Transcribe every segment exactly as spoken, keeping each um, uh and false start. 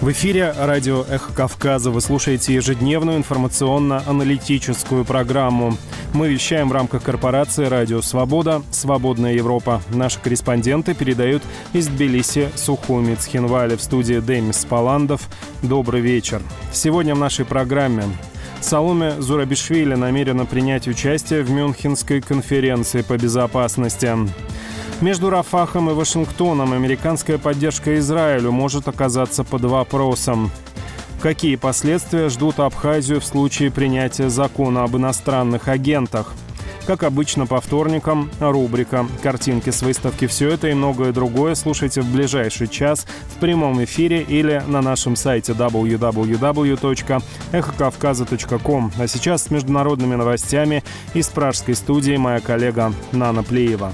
В эфире радио «Эхо Кавказа». Вы слушаете ежедневную информационно-аналитическую программу. Мы вещаем в рамках корпорации «Радио Свобода. Свободная Европа». Наши корреспонденты передают из Тбилиси, Сухуми, Цхинвали. В студии Демис Паландов. Добрый вечер. Сегодня в нашей программе Саломе Зурабишвили намерена принять участие в Мюнхенской конференции по безопасности. Между Рафахом и Вашингтоном американская поддержка Израилю может оказаться под вопросом. Какие последствия ждут Абхазию в случае принятия закона об иностранных агентах? Как обычно, по вторникам рубрика «Картинки с выставки». Все это и многое другое слушайте в ближайший час в прямом эфире или на нашем сайте дабл ю дабл ю дабл ю точка эхо кавказа точка ком. А сейчас с международными новостями из пражской студии моя коллега Нана Плеева.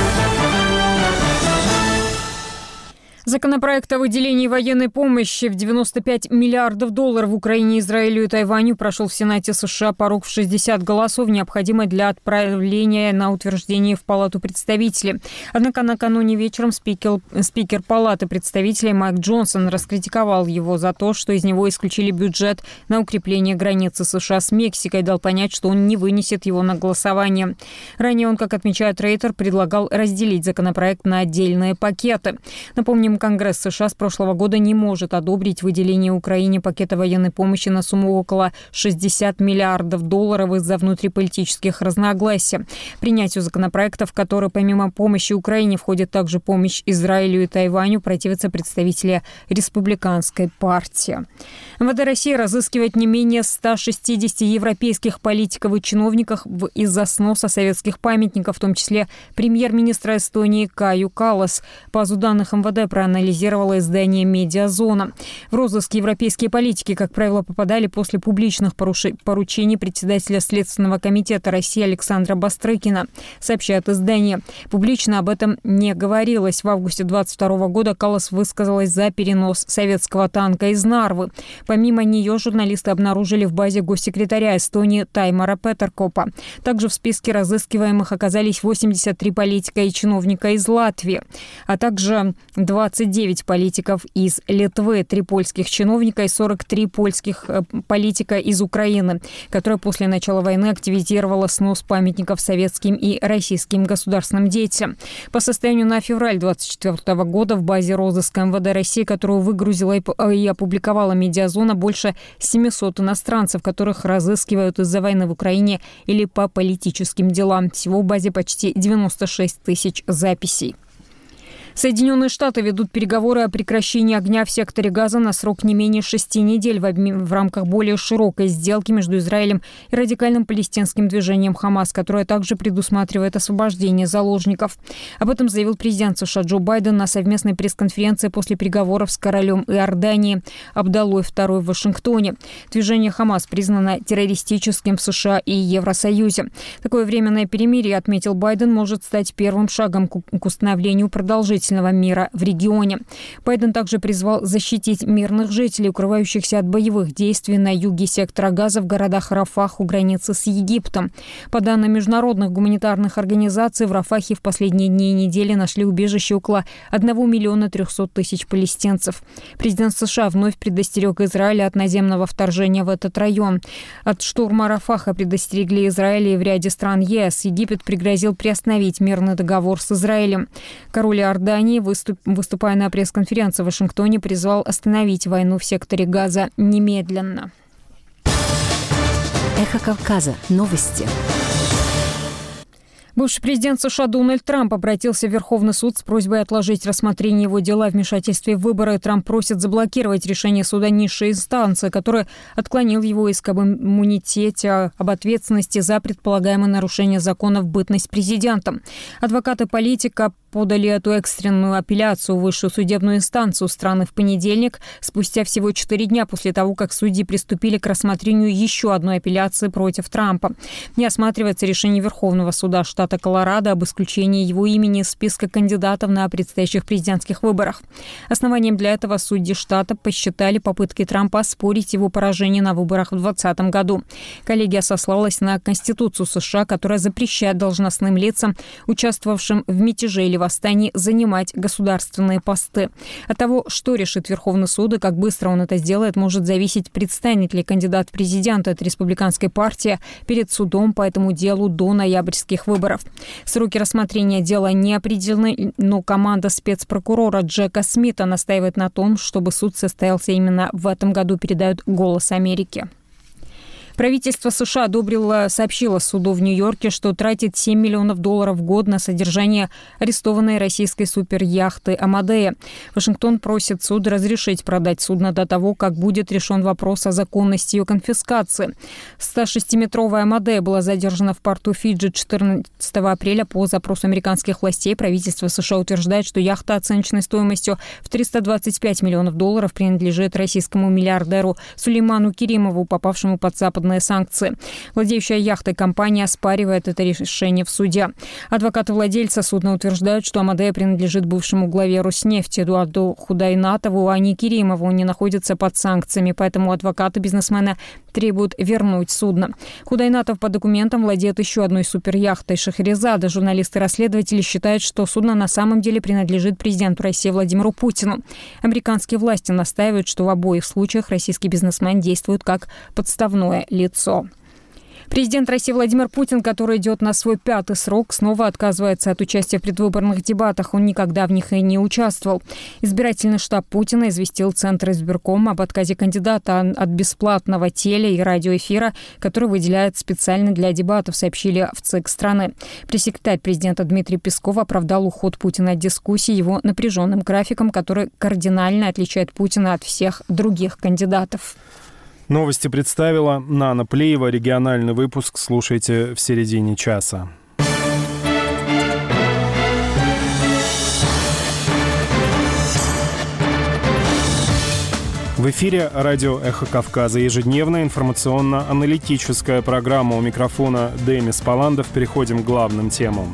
Законопроект о выделении военной помощи в девяносто пять миллиардов долларов в Украине, Израилю и Тайваню прошел в Сенате США порог в шестьдесят голосов, необходимый для отправления на утверждение в Палату представителей. Однако накануне вечером спикер, спикер Палаты представителей Майк Джонсон раскритиковал его за то, что из него исключили бюджет на укрепление границы США с Мексикой, и дал понять, что он не вынесет его на голосование. Ранее он, как отмечает Рейтер, предлагал разделить законопроект на отдельные пакеты. Напомним, Конгресс США с прошлого года не может одобрить выделение Украине пакета военной помощи на сумму около шестьдесят миллиардов долларов из-за внутриполитических разногласий. Принятию законопроекта, в который помимо помощи Украине входит также помощь Израилю и Тайваню, противятся представители республиканской партии. МВД России разыскивает не менее ста шестидесяти европейских политиков и чиновников из-за сноса советских памятников, в том числе премьер-министра Эстонии Кaju Kallas. По базе данных МВД проанализировало издание «Медиазона». В розыск европейские политики, как правило, попадали после публичных поручений председателя Следственного комитета России Александра Бастрыкина, сообщает издание. Публично об этом не говорилось. В августе двадцать второго года Каллас высказалась за перенос советского танка из Нарвы. Помимо нее журналисты обнаружили в базе госсекретаря Эстонии Таймара Петеркопа. Также в списке разыскиваемых оказались восемьдесят три политика и чиновника из Латвии, а также двадцать девять политиков из Литвы, три польских чиновника и сорок три польских политика из Украины, которая после начала войны активизировала снос памятников советским и российским государственным деятелям. По состоянию на февраль двадцать четвёртого года в базе розыска МВД России, которую выгрузила и опубликовала «Медиазона», больше семисот иностранцев, которых разыскивают из-за войны в Украине или по политическим делам. Всего в базе почти девяносто шесть тысяч записей. Соединенные Штаты ведут переговоры о прекращении огня в секторе Газа на срок не менее шести недель в, обмен... в рамках более широкой сделки между Израилем и радикальным палестинским движением Хамас, которое также предусматривает освобождение заложников. Об этом заявил президент США Джо Байден на совместной пресс-конференции после переговоров с королем Иордании Абдаллой второй в Вашингтоне. Движение Хамас признано террористическим в США и Евросоюзе. Такое временное перемирие, отметил Байден, может стать первым шагом к установлению продолжительности мира в регионе. Байден также призвал защитить мирных жителей, укрывающихся от боевых действий на юге сектора Газа в городах Рафах у границы с Египтом. По данным международных гуманитарных организаций, в Рафахе в последние дни и недели нашли убежище около одного миллиона трехсот тысяч палестинцев. Президент США вновь предостерег Израиль от наземного вторжения в этот район. От штурма Рафаха предостерегли Израиль и в ряде стран ЕС. Египет пригрозил приостановить мирный договор с Израилем. Король Иордании, выступ, выступая на пресс-конференции в Вашингтоне, призвал остановить войну в секторе Газа немедленно. Эхо Кавказа. Новости. Бывший президент США Дональд Трамп обратился в Верховный суд с просьбой отложить рассмотрение его дела о вмешательстве в выборы. Трамп просит заблокировать решение суда низшей инстанции, который отклонил его иск об иммунитете, об ответственности за предполагаемое нарушение закона в бытность президентом. Адвокаты политика подали эту экстренную апелляцию в высшую судебную инстанцию страны в понедельник, спустя всего четыре дня после того, как судьи приступили к рассмотрению еще одной апелляции против Трампа. Не осматривается решение Верховного суда штата штата Колорадо об исключении его имени из списка кандидатов на предстоящих президентских выборах. Основанием для этого судьи штата посчитали попытки Трампа оспорить его поражение на выборах в двадцатом году. Коллегия сослалась на Конституцию США, которая запрещает должностным лицам, участвовавшим в мятеже или восстании, занимать государственные посты. От того, что решит Верховный суд и как быстро он это сделает, может зависеть, предстанет ли кандидат в президенты от республиканской партии перед судом по этому делу до ноябрьских выборов. Сроки рассмотрения дела не определены, но команда спецпрокурора Джека Смита настаивает на том, чтобы суд состоялся именно в этом году, передает «Голос Америки». Правительство США одобрило, сообщило суду в Нью-Йорке, что тратит семь миллионов долларов в год на содержание арестованной российской суперяхты «Амадея». Вашингтон просит суд разрешить продать судно до того, как будет решен вопрос о законности ее конфискации. сто шестиметровая «Амадея» была задержана в порту Фиджи четырнадцатого апреля по запросу американских властей. Правительство США утверждает, что яхта оценочной стоимостью в триста двадцать пять миллионов долларов принадлежит российскому миллиардеру Сулейману Керимову, попавшему под западные санкции. Владеющая яхтой компания оспаривает это решение в суде. Адвокаты владельца судна утверждают, что «Амадея» принадлежит бывшему главе Роснефти Эдуарду Худайнатову, а не Керимову. Он не находится под санкциями, поэтому адвокаты бизнесмена требуют вернуть судно. Худайнатов по документам владеет еще одной суперяхтой «Шахерезада». Журналисты-расследователи считают, что судно на самом деле принадлежит президенту России Владимиру Путину. Американские власти настаивают, что в обоих случаях российский бизнесмен действует как подставное лицо. Президент России Владимир Путин, который идет на свой пятый срок, снова отказывается от участия в предвыборных дебатах. Он никогда в них и не участвовал. Избирательный штаб Путина известил Центр избиркома об отказе кандидата от бесплатного теле- и радиоэфира, который выделяет специально для дебатов, сообщили в ЦИК страны. Пресс-секретарь президента Дмитрий Песков оправдал уход Путина от дискуссий его напряженным графиком, который кардинально отличает Путина от всех других кандидатов. Новости представила Нана Плеева. Региональный выпуск слушайте в середине часа. В эфире радио «Эхо Кавказа». Ежедневная информационно-аналитическая программа. У микрофона Демис Паландов. Переходим к главным темам.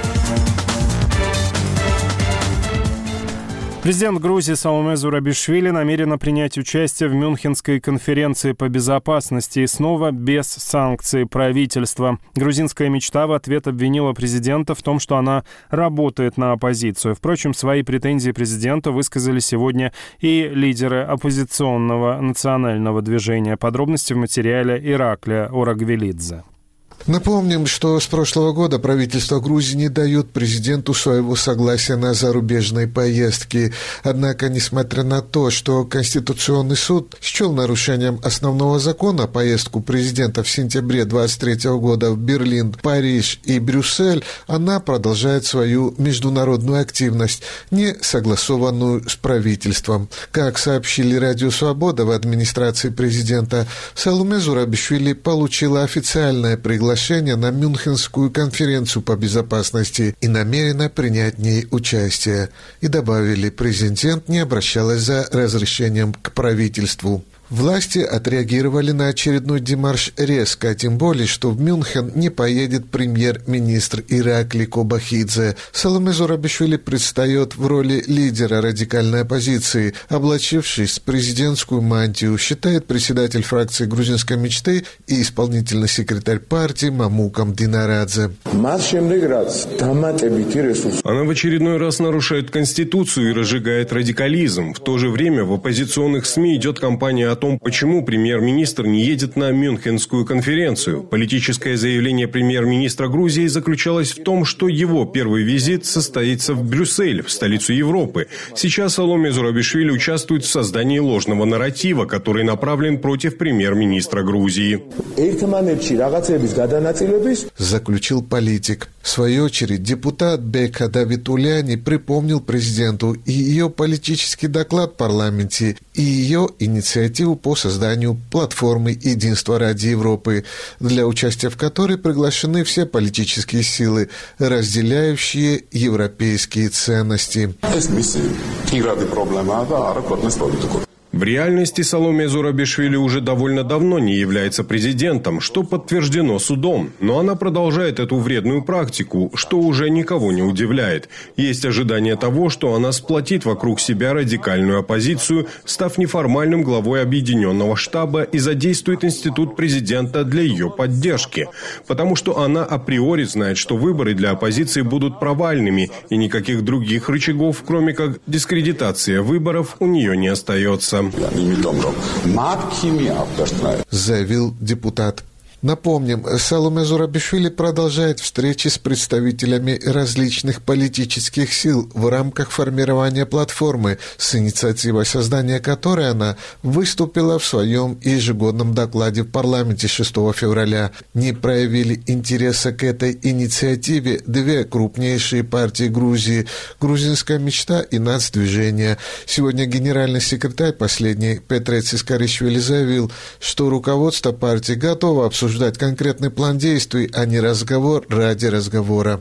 Президент Грузии Саломе Зурабишвили намерена принять участие в Мюнхенской конференции по безопасности и снова без санкций правительства. Грузинская мечта в ответ обвинила президента в том, что она работает на оппозицию. Впрочем, свои претензии президенту высказали сегодня и лидеры оппозиционного национального движения. Подробности в материале Ираклия Орагвелидзе. Напомним, что с прошлого года правительство Грузии не дает президенту своего согласия на зарубежные поездки. Однако, несмотря на то, что Конституционный суд счел нарушением основного закона поездку президента в сентябре двадцать третьего года в Берлин, Париж и Брюссель, она продолжает свою международную активность, не согласованную с правительством. Как сообщили Радио Свобода в администрации президента, Саломе Зурабишвили получила официальное приглашение на Мюнхенскую конференцию по безопасности и намерена принять в ней участие. И добавили, президент не обращалась за разрешением к правительству. Власти отреагировали на очередной демарш резко, тем более, что в Мюнхен не поедет премьер-министр Иракли Кобахидзе. Саломе Зурабишвили предстает в роли лидера радикальной оппозиции, облачившись в президентскую мантию, считает председатель фракции грузинской мечты и исполнительный секретарь партии Мамукам Динарадзе. Она в очередной раз нарушает Конституцию и разжигает радикализм. В то же время в оппозиционных СМИ идет кампания о том, почему премьер-министр не едет на Мюнхенскую конференцию. Политическое заявление премьер-министра Грузии заключалось в том, что его первый визит состоится в Брюссель, в столицу Европы. Сейчас Саломе Зурабишвили участвует в создании ложного нарратива, который направлен против премьер-министра Грузии. Заключил политик. В свою очередь, депутат Бека Давитуляни припомнил президенту и ее политический доклад в парламенте, и ее инициативу по созданию платформы «Единство ради Европы», для участия в которой приглашены все политические силы, разделяющие европейские ценности. В реальности Саломе Зурабишвили уже довольно давно не является президентом, что подтверждено судом, но она продолжает эту вредную практику, что уже никого не удивляет. Есть ожидание того, что она сплотит вокруг себя радикальную оппозицию, став неформальным главой объединенного штаба, и задействует институт президента для ее поддержки. Потому что она априори знает, что выборы для оппозиции будут провальными, и никаких других рычагов, кроме как дискредитация выборов, у нее не остается. Заявил депутат. Напомним, Саломе Зурабишвили продолжает встречи с представителями различных политических сил в рамках формирования платформы, с инициативой создания которой она выступила в своем ежегодном докладе в парламенте шестого февраля. Не проявили интереса к этой инициативе две крупнейшие партии Грузии – «Грузинская мечта» и «Нацдвижение». Сегодня генеральный секретарь последней Петрец Искаришвили заявил, что руководство партии готово обсуждать конкретный план действий, а не разговор ради разговора.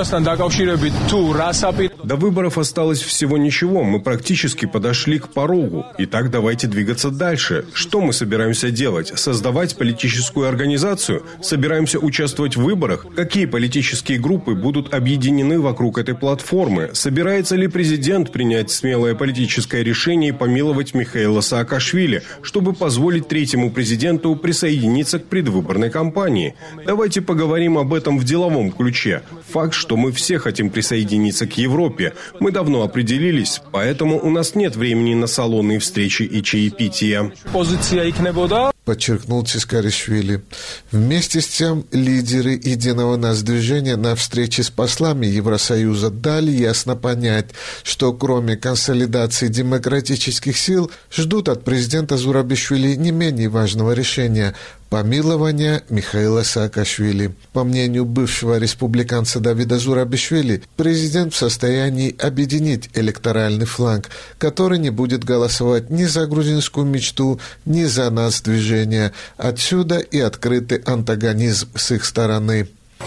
До выборов осталось всего ничего, мы практически подошли к порогу. Итак, давайте двигаться дальше. Что мы собираемся делать? Создавать политическую организацию? Собираемся участвовать в выборах? Какие политические группы будут объединены вокруг этой платформы? Собирается ли президент принять смелое политическое решение и помиловать Михаила Саакашвили, чтобы позволить третьему президенту присоединиться к предвыборной кампании? Давайте поговорим об этом в деловом ключе. Факт, что мы все хотим присоединиться к Европе. Мы давно определились, поэтому у нас нет времени на салонные встречи и чаепития. Подчеркнул Цискаришвили. Вместе с тем, лидеры единого Нацдвижения на встрече с послами Евросоюза дали ясно понять, что кроме консолидации демократических сил ждут от президента Зурабишвили не менее важного решения – помилования Михаила Саакашвили. По мнению бывшего республиканца Давида Зурабишвили, президент в состоянии объединить электоральный фланг, который не будет голосовать ни за грузинскую мечту, ни за Нацдвижение. Отсюда и открытый антагонизм с их стороны.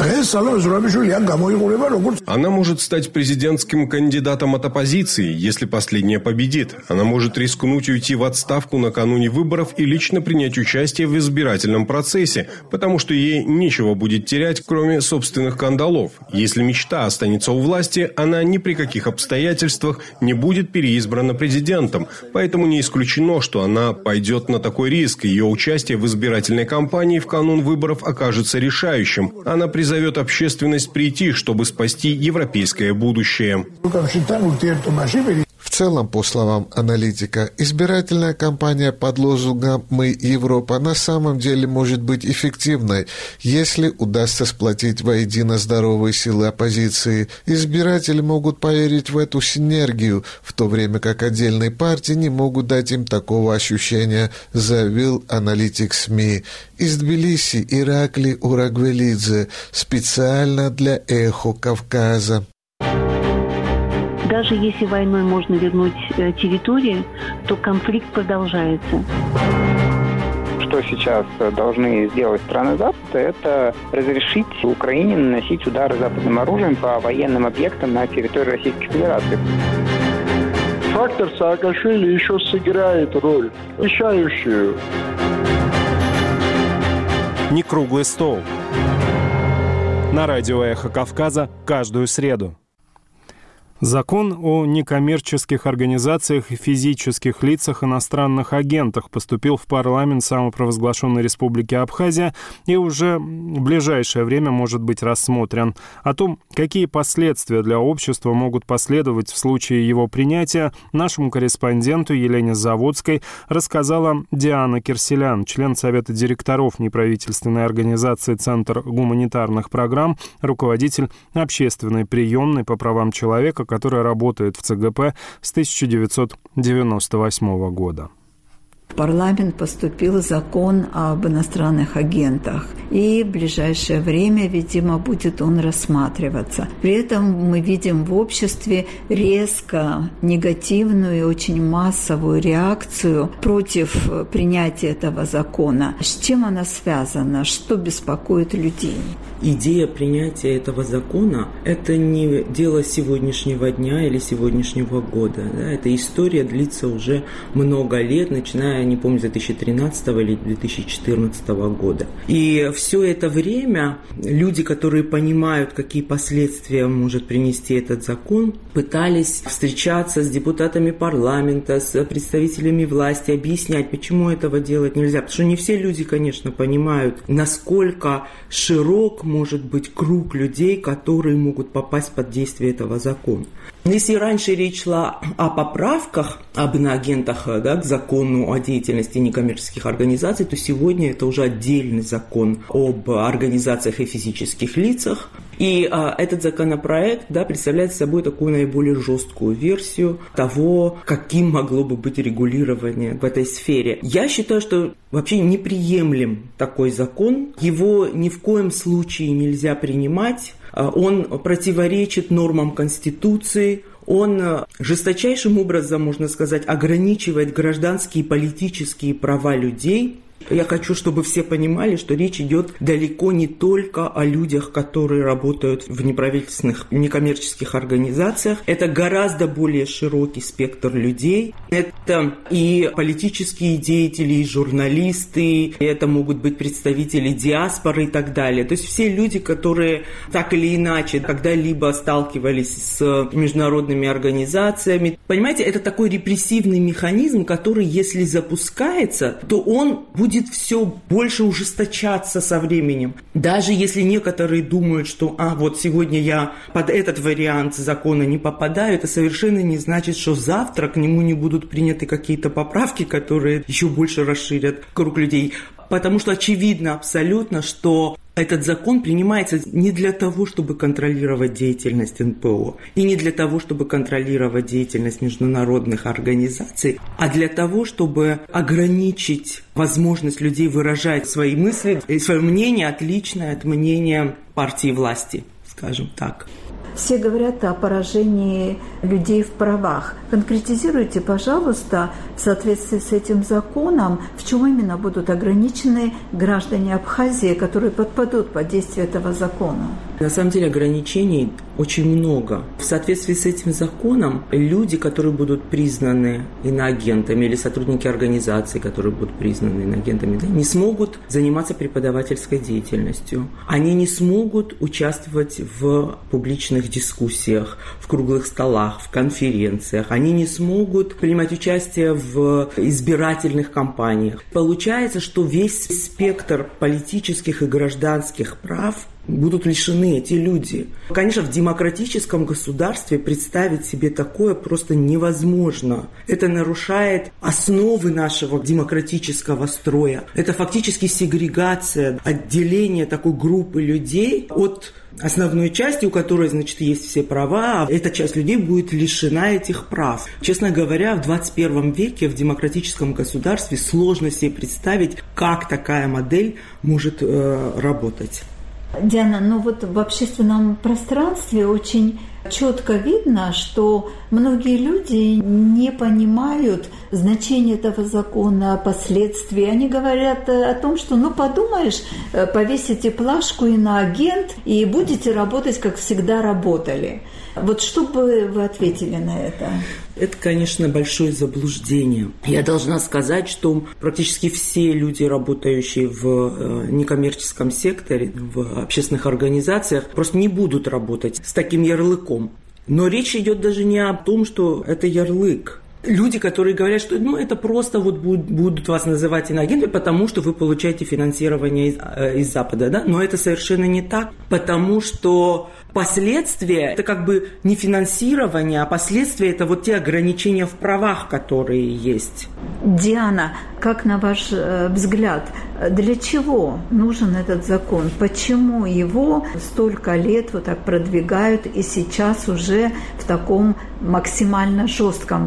Она может стать президентским кандидатом от оппозиции, если последняя победит. Она может рискнуть уйти в отставку накануне выборов и лично принять участие в избирательном процессе, потому что ей нечего будет терять, кроме собственных кандалов. Если мечта останется у власти, она ни при каких обстоятельствах не будет переизбрана президентом. Поэтому не исключено, что она пойдет на такой риск. Ее участие в избирательной кампании в канун выборов окажется решающим. Она призовет общественность прийти, чтобы спасти европейское будущее. В целом, по словам аналитика, избирательная кампания под лозунгом «Мы Европа» на самом деле может быть эффективной, если удастся сплотить воедино здоровые силы оппозиции. Избиратели могут поверить в эту синергию, в то время как отдельные партии не могут дать им такого ощущения, заявил аналитик СМИ. Из Тбилиси Иракли Урагвелидзе специально для «Эхо Кавказа». Даже если войной можно вернуть территории, то конфликт продолжается. Что сейчас должны сделать страны Запада, это разрешить Украине наносить удары западным оружием по военным объектам на территории Российской Федерации. Фактор Саакашвили еще сыграет роль, решающую. Не круглый стол. На радио «Эхо Кавказа» каждую среду. Закон о некоммерческих организациях и физических лицах иностранных агентах поступил в парламент самопровозглашенной Республики Абхазия и уже в ближайшее время может быть рассмотрен. О том, какие последствия для общества могут последовать в случае его принятия, нашему корреспонденту Елене Заводской рассказала Диана Кирселян, член Совета директоров неправительственной организации «Центр гуманитарных программ», руководитель общественной приемной по правам человека, которая работает в ЦГП с тысяча девятьсот девяносто восьмого года. в парламент поступил закон об иностранных агентах. И в ближайшее время, видимо, будет он рассматриваться. При этом мы видим в обществе резко негативную и очень массовую реакцию против принятия этого закона. С чем она связана? Что беспокоит людей? Идея принятия этого закона – это не дело сегодняшнего дня или сегодняшнего года. Да? Эта история длится уже много лет, начиная, не помню, с две тысячи тринадцатого или две тысячи четырнадцатого года. И все это время люди, которые понимают, какие последствия может принести этот закон, пытались встречаться с депутатами парламента, с представителями власти, объяснять, почему этого делать нельзя. Потому что не все люди, конечно, понимают, насколько широк может быть круг людей, которые могут попасть под действие этого закона. Если раньше речь шла о поправках, об иноагентах, да, к закону о деятельности некоммерческих организаций, то сегодня это уже отдельный закон об организациях и физических лицах. И а, этот законопроект, да, представляет собой такую наиболее жесткую версию того, каким могло бы быть регулирование в этой сфере. Я считаю, что вообще неприемлем такой закон. Его ни в коем случае нельзя принимать. Он противоречит нормам Конституции. Он жесточайшим образом, можно сказать, ограничивает гражданские и политические права людей. Я хочу, чтобы все понимали, что речь идет далеко не только о людях, которые работают в неправительственных, некоммерческих организациях. Это гораздо более широкий спектр людей. Это и политические деятели, и журналисты, это могут быть представители диаспоры и так далее. То есть все люди, которые так или иначе когда-либо сталкивались с международными организациями. Понимаете, это такой репрессивный механизм, который, если запускается, то он будет будет все больше ужесточаться со временем. Даже если некоторые думают, что а, вот сегодня я под этот вариант закона не попадаю, это совершенно не значит, что завтра к нему не будут приняты какие-то поправки, которые еще больше расширят круг людей. Потому что очевидно абсолютно, что этот закон принимается не для того, чтобы контролировать деятельность эн пэ о, и не для того, чтобы контролировать деятельность международных организаций, а для того, чтобы ограничить возможность людей выражать свои мысли и свое мнение, отличное от мнения партии власти, скажем так. Все говорят о поражении людей в правах. Конкретизируйте, пожалуйста, в соответствии с этим законом, в чем именно будут ограничены граждане Абхазии, которые подпадут под действие этого закона? На самом деле ограничений очень много. В соответствии с этим законом люди, которые будут признаны иноагентами или сотрудники организаций, которые будут признаны иноагентами, да, не смогут заниматься преподавательской деятельностью. Они не смогут участвовать в публичных дискуссиях, в круглых столах, в конференциях. Они не смогут принимать участие в избирательных кампаниях. Получается, что весь спектр политических и гражданских прав будут лишены эти люди. Конечно, в демократическом государстве представить себе такое просто невозможно. Это нарушает основы нашего демократического строя. Это фактически сегрегация, отделение такой группы людей от основной части, у которой, значит, есть все права. Эта часть людей будет лишена этих прав. Честно говоря, в двадцать первом веке в демократическом государстве сложно себе представить, как такая модель может э, работать. Диана, ну вот в общественном пространстве очень четко видно, что многие люди не понимают значение этого закона, последствий. Они говорят о том, что, ну, подумаешь, повесите плашку иноагент и будете работать, как всегда работали. Вот что бы вы ответили на это? Это, конечно, большое заблуждение. Я должна сказать, что практически все люди, работающие в некоммерческом секторе, в общественных организациях, просто не будут работать с таким ярлыком. Но речь идет даже не о том, что это ярлык. Люди, которые говорят, что ну, это просто вот будут, будут вас называть иноагентами, потому что вы получаете финансирование из, из Запада, да? Но это совершенно не так, потому что последствия – это как бы не финансирование, а последствия – это вот те ограничения в правах, которые есть. Диана, как на ваш взгляд, для чего нужен этот закон? Почему его столько лет вот так продвигают и сейчас уже в таком максимально жестком варианте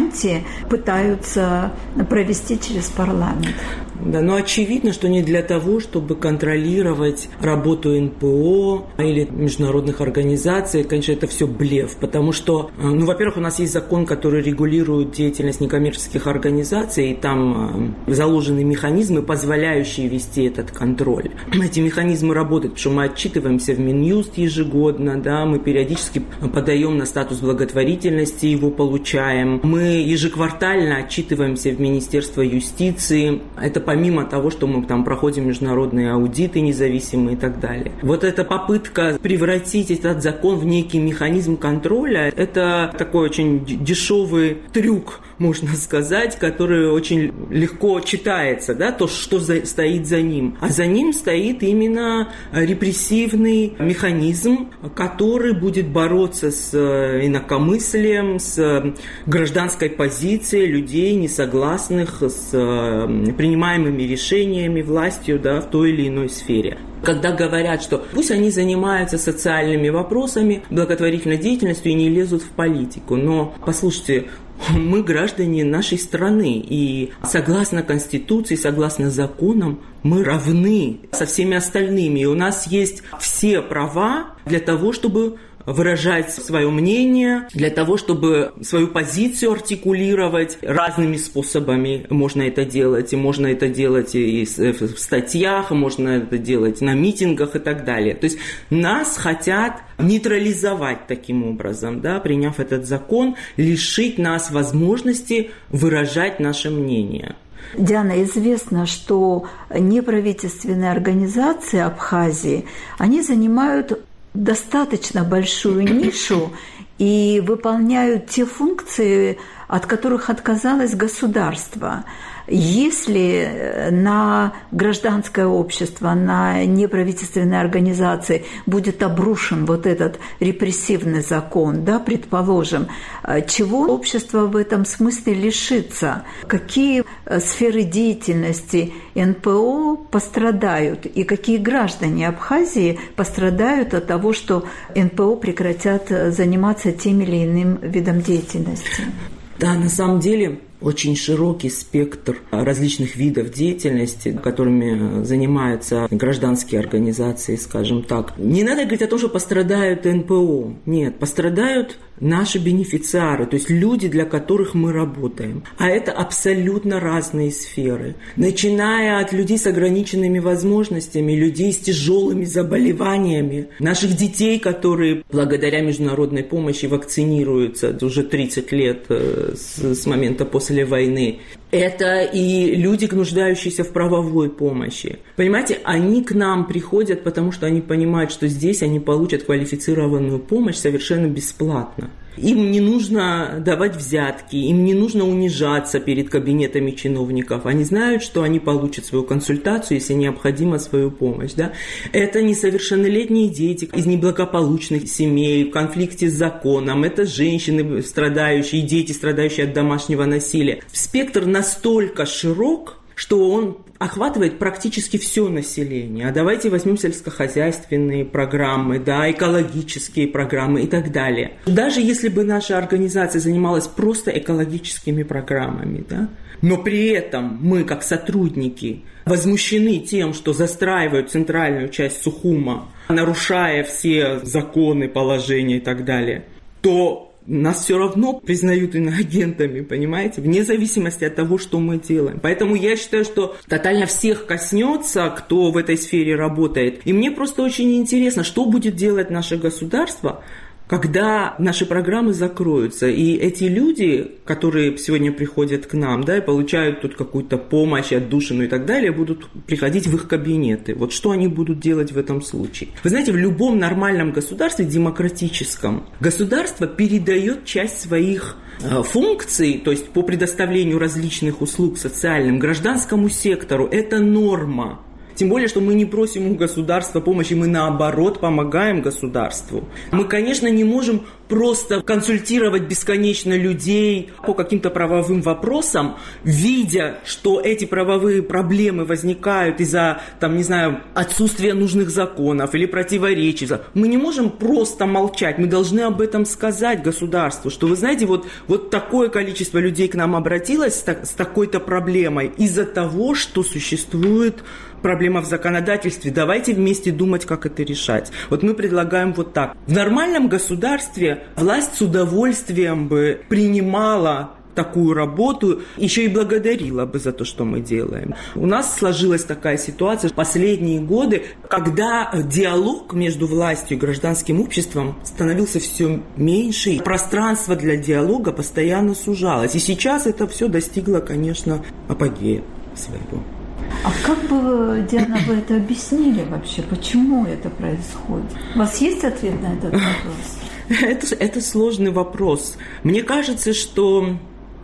варианте пытаются провести через парламент. Да, но очевидно, что не для того, чтобы контролировать работу эн пэ о или международных организаций. Конечно, это все блеф, потому что, ну, во-первых, у нас есть закон, который регулирует деятельность некоммерческих организаций, и там заложены механизмы, позволяющие вести этот контроль. Эти механизмы работают, потому что мы отчитываемся в Минюст ежегодно, да, мы периодически подаем на статус благотворительности, его получаем. Мы ежеквартально отчитываемся в Министерство юстиции. Это помимо того, что мы там проходим международные аудиты независимые и так далее. Вот эта попытка превратить этот закон в некий механизм контроля, это такой очень дешевый трюк, можно сказать, который очень легко читается, да, то, что за, стоит за ним. А за ним стоит именно репрессивный механизм, который будет бороться с инакомыслием, с гражданской позицией людей, не согласных с принимаемыми решениями властью, да, в той или иной сфере. Когда говорят, что пусть они занимаются социальными вопросами, благотворительной деятельностью и не лезут в политику. Но, послушайте, мы граждане нашей страны, и согласно Конституции, согласно законам, мы равны со всеми остальными. И у нас есть все права для того, чтобы выражать свое мнение, для того, чтобы свою позицию артикулировать разными способами. Можно это делать, и можно это делать и в статьях, можно это делать на митингах и так далее. То есть нас хотят нейтрализовать таким образом, да, приняв этот закон, лишить нас возможности выражать наше мнение. Диана, известно, что неправительственные организации Абхазии, они занимают достаточно большую нишу и выполняют те функции, от которых отказалось государство. Если на гражданское общество, на неправительственные организации будет обрушен вот этот репрессивный закон, да, предположим, чего общество в этом смысле лишится? Какие сферы деятельности эн пэ о пострадают и какие граждане Абхазии пострадают от того, что эн пэ о прекратят заниматься тем или иным видом деятельности? Да, на самом деле очень широкий спектр различных видов деятельности, которыми занимаются гражданские организации, скажем так. Не надо говорить о том, что пострадают эн пэ о. Нет, пострадают наши бенефициары, то есть люди, для которых мы работаем. А это абсолютно разные сферы. Начиная от людей с ограниченными возможностями, людей с тяжелыми заболеваниями, наших детей, которые благодаря международной помощи вакцинируются уже тридцать лет с, с момента после войны. Это и люди, нуждающиеся в правовой помощи. Понимаете, они к нам приходят, потому что они понимают, что здесь они получат квалифицированную помощь совершенно бесплатно. Им не нужно давать взятки, им не нужно унижаться перед кабинетами чиновников. Они знают, что они получат свою консультацию, если необходима свою помощь. Да? Это несовершеннолетние дети из неблагополучных семей, в конфликте с законом. Это женщины, страдающие, дети, страдающие от домашнего насилия. Спектр настолько широк, что он охватывает практически все население. А давайте возьмем сельскохозяйственные программы, да, экологические программы и так далее. Даже если бы наша организация занималась просто экологическими программами, да, но при этом мы, как сотрудники, возмущены тем, что застраивают центральную часть Сухума, нарушая все законы, положения и так далее, то нас все равно признают иноагентами, понимаете, вне зависимости от того, что мы делаем. Поэтому я считаю, что тотально всех коснется, кто в этой сфере работает. И мне просто очень интересно, что будет делать наше государство, когда наши программы закроются, и эти люди, которые сегодня приходят к нам, да, и получают тут какую-то помощь, отдушину и так далее, будут приходить в их кабинеты. Вот что они будут делать в этом случае? Вы знаете, в любом нормальном государстве, демократическом, государство передает часть своих функций, то есть по предоставлению различных услуг социальным, гражданскому сектору. Это норма. Тем более, что мы не просим у государства помощи, мы наоборот помогаем государству. Мы, конечно, не можем просто консультировать бесконечно людей по каким-то правовым вопросам, видя, что эти правовые проблемы возникают из-за, там, не знаю, отсутствия нужных законов или противоречий. Мы не можем просто молчать, мы должны об этом сказать государству, что, вы знаете, вот, вот такое количество людей к нам обратилось с, так, с такой-то проблемой из-за того, что существует проблема в законодательстве. Давайте вместе думать, как это решать. Вот мы предлагаем вот так. В нормальном государстве власть с удовольствием бы принимала такую работу, еще и благодарила бы за то, что мы делаем. У нас сложилась такая ситуация в последние годы, когда диалог между властью и гражданским обществом становился все меньше, и пространство для диалога постоянно сужалось. И сейчас это все достигло, конечно, апогея своего. А как бы, Диана, вы это объяснили вообще? Почему это происходит? У вас есть ответ на этот вопрос? Это, это сложный вопрос. Мне кажется, что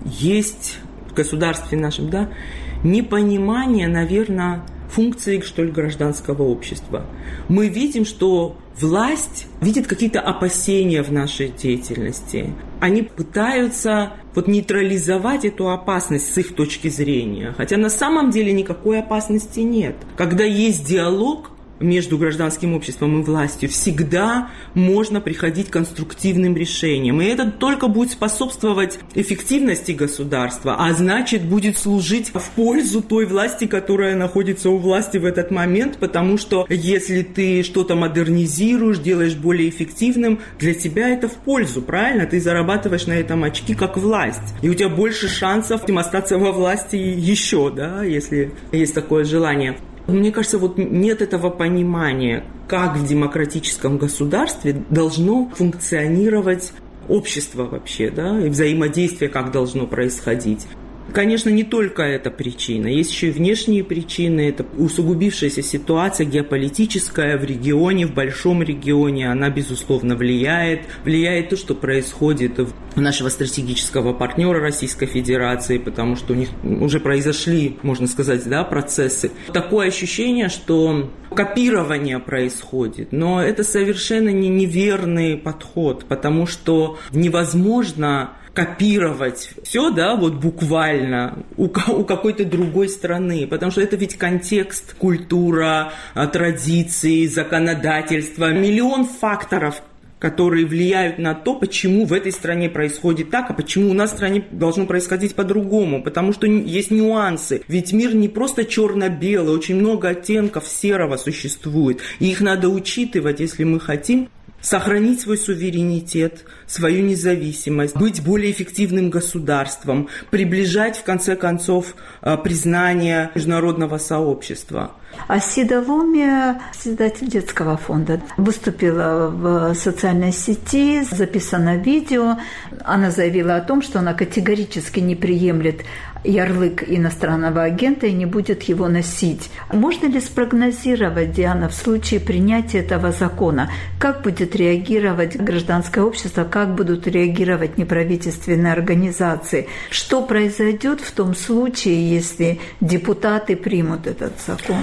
есть в государстве нашем, да, непонимание, наверное, функции, что ли, гражданского общества. Мы видим, что власть видит какие-то опасения в нашей деятельности. Они пытаются вот нейтрализовать эту опасность с их точки зрения. Хотя на самом деле никакой опасности нет. Когда есть диалог между гражданским обществом и властью, всегда можно приходить к конструктивным решениям. И это только будет способствовать эффективности государства, а значит, будет служить в пользу той власти, которая находится у власти в этот момент, потому что если ты что-то модернизируешь, делаешь более эффективным, для тебя это в пользу, правильно? Ты зарабатываешь на этом очки как власть. И у тебя больше шансов остаться во власти еще, да, если есть такое желание. Мне кажется, вот нет этого понимания, как в демократическом государстве должно функционировать общество вообще, да, и взаимодействие как должно происходить. Конечно, не только эта причина, есть еще и внешние причины. Это усугубившаяся ситуация геополитическая в регионе, в большом регионе, она, безусловно, влияет. Влияет то, что происходит у нашего стратегического партнера Российской Федерации, потому что у них уже произошли, можно сказать, да, процессы. Такое ощущение, что копирование происходит, но это совершенно не неверный подход, потому что невозможно копировать все, да, вот буквально у, у какой-то другой страны, потому что это ведь контекст, культура, традиции, законодательство, миллион факторов, которые влияют на то, почему в этой стране происходит так, а почему у нас в стране должно происходить по-другому, потому что есть нюансы. Ведь мир не просто черно-белый, очень много оттенков серого существует, и их надо учитывать, если мы хотим сохранить свой суверенитет, свою независимость, быть более эффективным государством, приближать, в конце концов, признание международного сообщества. Асида Ломи, председатель детского фонда, выступила в социальной сети, записано видео. Она заявила о том, что она категорически не приемлет ярлык иностранного агента и не будет его носить. Можно ли спрогнозировать, Диана, в случае принятия этого закона, как будет реагировать гражданское общество, как будут реагировать неправительственные организации? Что произойдет в том случае, если депутаты примут этот закон?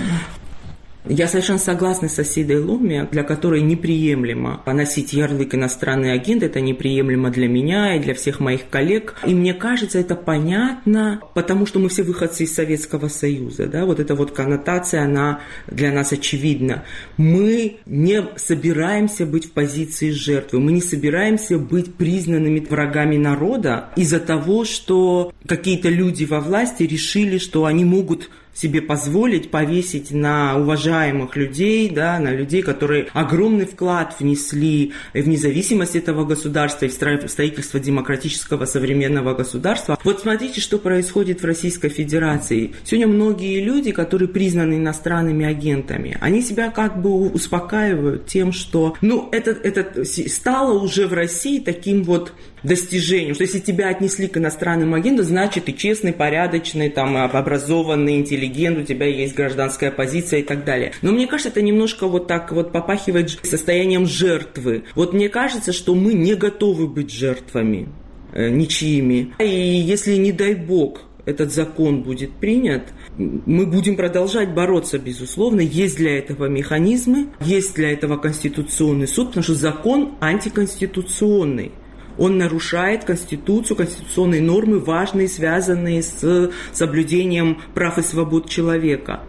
Я совершенно согласна с Асидой Ломи, для которой неприемлемо носить ярлык иностранный агент. Это неприемлемо для меня и для всех моих коллег. И мне кажется, это понятно, потому что мы все выходцы из Советского Союза. Да? Вот эта вот коннотация, она для нас очевидна. Мы не собираемся быть в позиции жертвы. Мы не собираемся быть признанными врагами народа из-за того, что какие-то люди во власти решили, что они могут себе позволить повесить на уважаемых людей, да, на людей, которые огромный вклад внесли в независимость этого государства и в строительство демократического современного государства. Вот смотрите, что происходит в Российской Федерации. Сегодня многие люди, которые признаны иностранными агентами, они себя как бы успокаивают тем, что ну, это, это стало уже в России таким вот достижением, что если тебя отнесли к иностранному агенту, значит ты честный, порядочный, там, образованный, интеллигент, у тебя есть гражданская позиция и так далее. Но мне кажется, это немножко вот так вот попахивает состоянием жертвы. Вот мне кажется, что мы не готовы быть жертвами э, ничьими. И если, не дай бог, этот закон будет принят, мы будем продолжать бороться, безусловно. Есть для этого механизмы, есть для этого Конституционный суд, потому что закон антиконституционный. Он нарушает Конституцию, конституционные нормы, важные, связанные с соблюдением прав и свобод человека.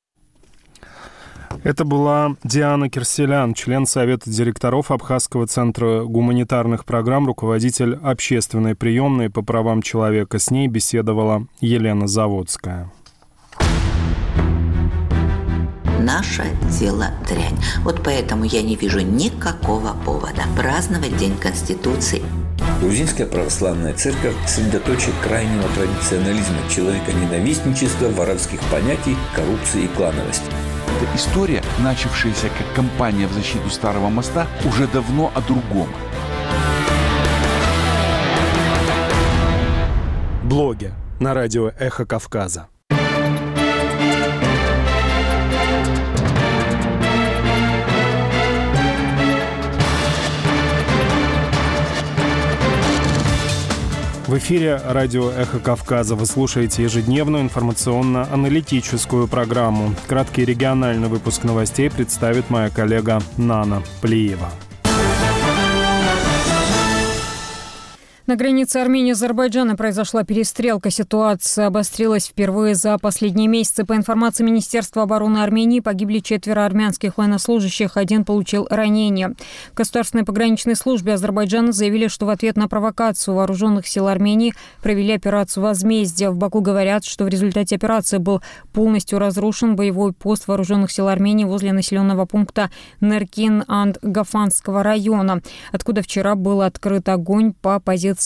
Это была Диана Кирселян, член Совета директоров Абхазского центра гуманитарных программ, руководитель общественной приемной по правам человека. С ней беседовала Елена Заводская. Наше дело дрянь. Вот поэтому я не вижу никакого повода праздновать День Конституции. Грузинская православная церковь – средоточие крайнего традиционализма, человеконенавистничества, воровских понятий, коррупции и клановости. Эта история, начавшаяся как кампания в защиту Старого моста, уже давно о другом. Блоги на радио «Эхо Кавказа». В эфире радио «Эхо Кавказа». Вы слушаете ежедневную информационно-аналитическую программу. Краткий региональный выпуск новостей представит моя коллега Нана Плиева. На границе Армении и Азербайджана произошла перестрелка. Ситуация обострилась впервые за последние месяцы. По информации Министерства обороны Армении, погибли четверо армянских военнослужащих, один получил ранение. В Государственной пограничной службе Азербайджана заявили, что в ответ на провокацию вооруженных сил Армении провели операцию возмездия. В Баку говорят, что в результате операции был полностью разрушен боевой пост вооруженных сил Армении возле населенного пункта Неркин-Анд-Гафанского района, откуда вчера был открыт огонь по позиции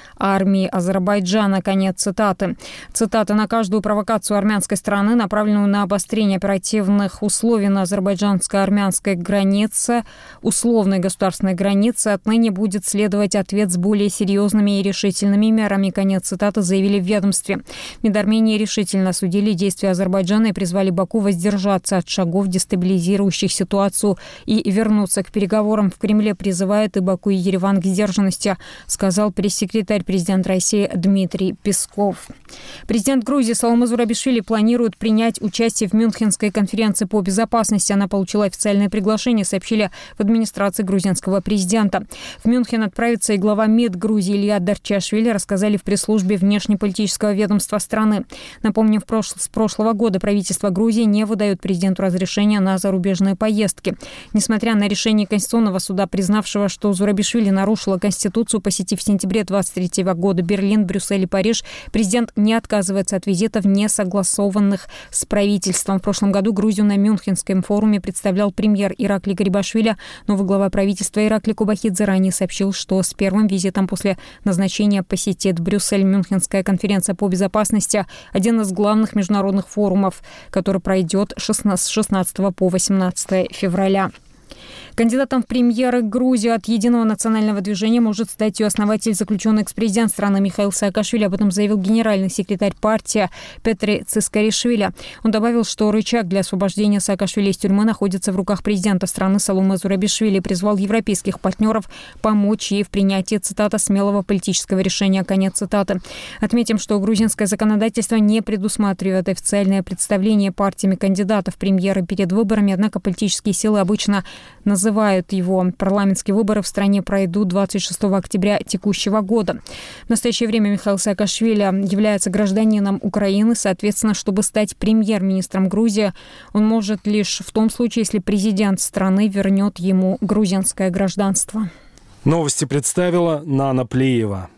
армии Азербайджана. Конец цитаты. Цитата: «На каждую провокацию армянской стороны, направленную на обострение оперативных условий на азербайджанско-армянской границе, условной государственной границе, отныне будет следовать ответ с более серьезными и решительными мерами». Конец цитаты, заявили в ведомстве. МИД Армении решительно осудили действия Азербайджана и призвали Баку воздержаться от шагов, дестабилизирующих ситуацию, и вернуться к переговорам. В Кремле призывают и Баку, и Ереван к сдержанности, сказал пресс-секретарь президента России Дмитрий Песков. Президент Грузии Саломе Зурабишвили планирует принять участие в Мюнхенской конференции по безопасности. Она получила официальное приглашение, сообщили в администрации грузинского президента. В Мюнхен отправится и глава МИД Грузии Илья Дарчашвили, рассказали в пресс-службе внешнеполитического ведомства страны. Напомним, в прош... с прошлого года правительство Грузии не выдает президенту разрешения на зарубежные поездки. Несмотря на решение Конституционного суда, признавшего, что Зурабишвили нарушила Конституцию, посетив в сентябре две тысячи двадцать третьего года Берлин, Брюссель и Париж, президент не отказывается от визитов, не согласованных с правительством. В прошлом году Грузию на Мюнхенском форуме представлял премьер Иракли Гарибашвили. Новый глава правительства Иракли Кубахидзе ранее сообщил, что с первым визитом после назначения посетит Брюссель. Мюнхенская конференция по безопасности – один из главных международных форумов, который пройдет с шестнадцатого по восемнадцатое февраля. Кандидатом в премьеры Грузии от Единого национального движения может стать ее основатель, заключенный экс-президент страны Михаил Саакашвили. Об этом заявил генеральный секретарь партии Петри Цискаришвили. Он добавил, что рычаг для освобождения Саакашвили из тюрьмы находится в руках президента страны Саломе Зурабишвили и призвал европейских партнеров помочь ей в принятии, цитата, «смелого политического решения». Конец цитаты. Отметим, что грузинское законодательство не предусматривает официальное представление партиями кандидатов в премьеры перед выборами, однако политические силы обычно называют его. Парламентские выборы в стране пройдут двадцать шестого октября текущего года. В настоящее время Михаил Саакашвили является гражданином Украины. Соответственно, чтобы стать премьер-министром Грузии, он может лишь в том случае, если президент страны вернет ему грузинское гражданство. Новости представила Нана Плиева.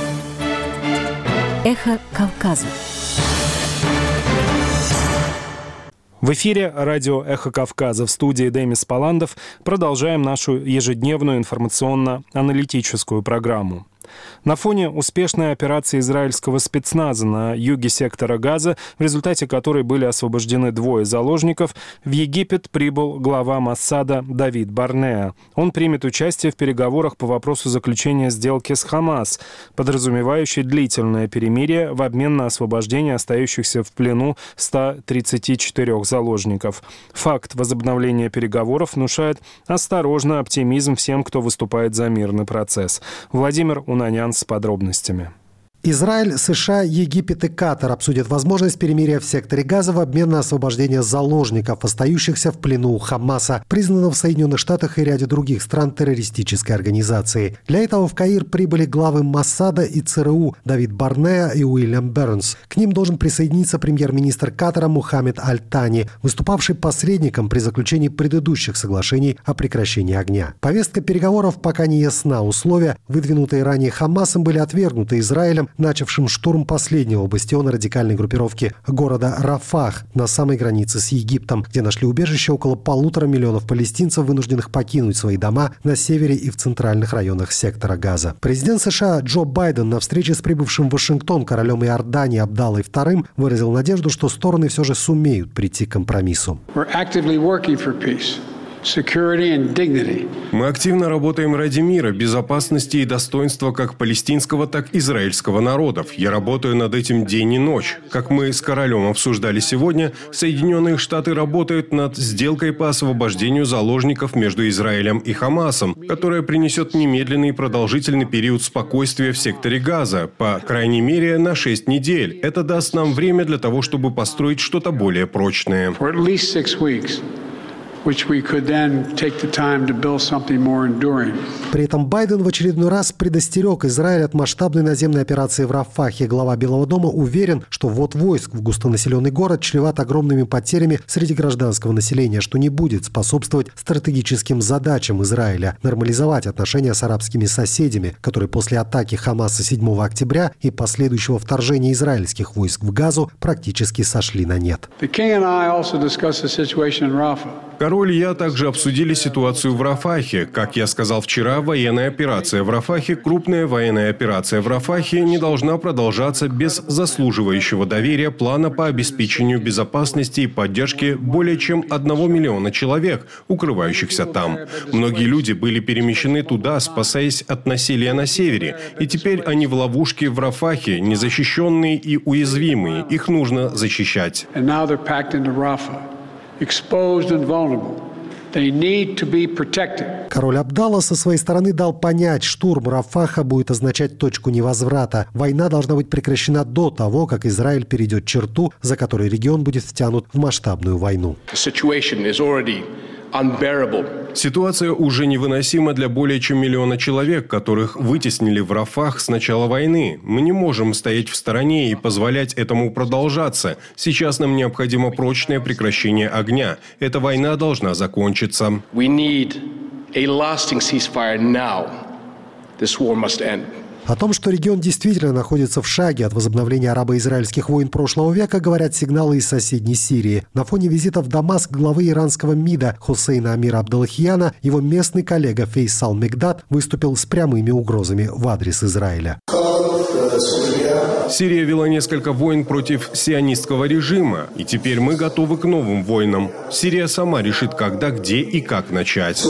Эхо Кавказа. В эфире радио «Эхо Кавказа», в студии Демис Паландов. Продолжаем нашу ежедневную информационно-аналитическую программу. На фоне успешной операции израильского спецназа на юге сектора Газа, в результате которой были освобождены двое заложников, в Египет прибыл глава Моссада Давид Барнеа. Он примет участие в переговорах по вопросу заключения сделки с Хамас, подразумевающей длительное перемирие в обмен на освобождение остающихся в плену ста тридцати четырёх заложников. Факт возобновления переговоров внушает осторожный оптимизм всем, кто выступает за мирный процесс. Владимир Унанян с подробностями. Израиль, США, Египет и Катар обсудят возможность перемирия в секторе Газа в обмен на освобождение заложников, остающихся в плену у Хамаса, признанного в Соединенных Штатах и ряде других стран террористической организации. Для этого в Каир прибыли главы Моссада и ЦРУ Давид Барнеа и Уильям Бернс. К ним должен присоединиться премьер-министр Катара Мухаммед Аль-Тани, выступавший посредником при заключении предыдущих соглашений о прекращении огня. Повестка переговоров пока не ясна. Условия, выдвинутые ранее Хамасом, были отвергнуты Израилем, начавшим штурм последнего бастиона радикальной группировки города Рафах на самой границе с Египтом, где нашли убежище около полутора миллионов палестинцев, вынужденных покинуть свои дома на севере и в центральных районах сектора Газа. Президент США Джо Байден на встрече с прибывшим в Вашингтон королем Иордании Абдаллой вторым выразил надежду, что стороны все же сумеют прийти к компромиссу. Мы активно работаем ради мира, безопасности и достоинства как палестинского, так и израильского народов. Я работаю над этим день и ночь. Как мы с королем обсуждали сегодня, Соединенные Штаты работают над сделкой по освобождению заложников между Израилем и Хамасом, которая принесет немедленный и продолжительный период спокойствия в секторе Газа, по крайней мере на шесть недель. Это даст нам время для того, чтобы построить что-то более прочное. При этом Байден в очередной раз предостерег Израиль от масштабной наземной операции в Рафахе. Глава Белого дома уверен, что ввод войск в густонаселенный город чреват огромными потерями среди гражданского населения, что не будет способствовать стратегическим задачам Израиля нормализовать отношения с арабскими соседями, которые после атаки Хамаса седьмого октября и последующего вторжения израильских войск в Газу практически сошли на нет. Король и я также обсудили ситуацию в Рафахе. Как я сказал вчера, военная операция в Рафахе, крупная военная операция в Рафахе не должна продолжаться без заслуживающего доверия плана по обеспечению безопасности и поддержки более чем одного миллиона человек, укрывающихся там. Многие люди были перемещены туда, спасаясь от насилия на севере. И теперь они в ловушке в Рафахе, незащищенные и уязвимые. Их нужно защищать. Exposed and vulnerable. They need to be protected. Король Абдалла со своей стороны дал понять, штурм Рафаха будет означать точку невозврата. Война должна быть прекращена до того, как Израиль перейдет черту, за которой регион будет втянут в масштабную войну. Ситуация уже невыносима для более чем миллиона человек, которых вытеснили в Рафах с начала войны. Мы не можем стоять в стороне и позволять этому продолжаться. Сейчас нам необходимо прочное прекращение огня. Эта война должна закончиться. We need a lasting ceasefire now. This war must end. О том, что регион действительно находится в шаге от возобновления арабо-израильских войн прошлого века, говорят сигналы из соседней Сирии. На фоне визита в Дамаск главы иранского МИДа Хусейна Амира Абдаллахияна его местный коллега Фейсал Мегдад выступил с прямыми угрозами в адрес Израиля. Сирия вела несколько войн против сионистского режима, и теперь мы готовы к новым войнам. Сирия сама решит, когда, где и как начать.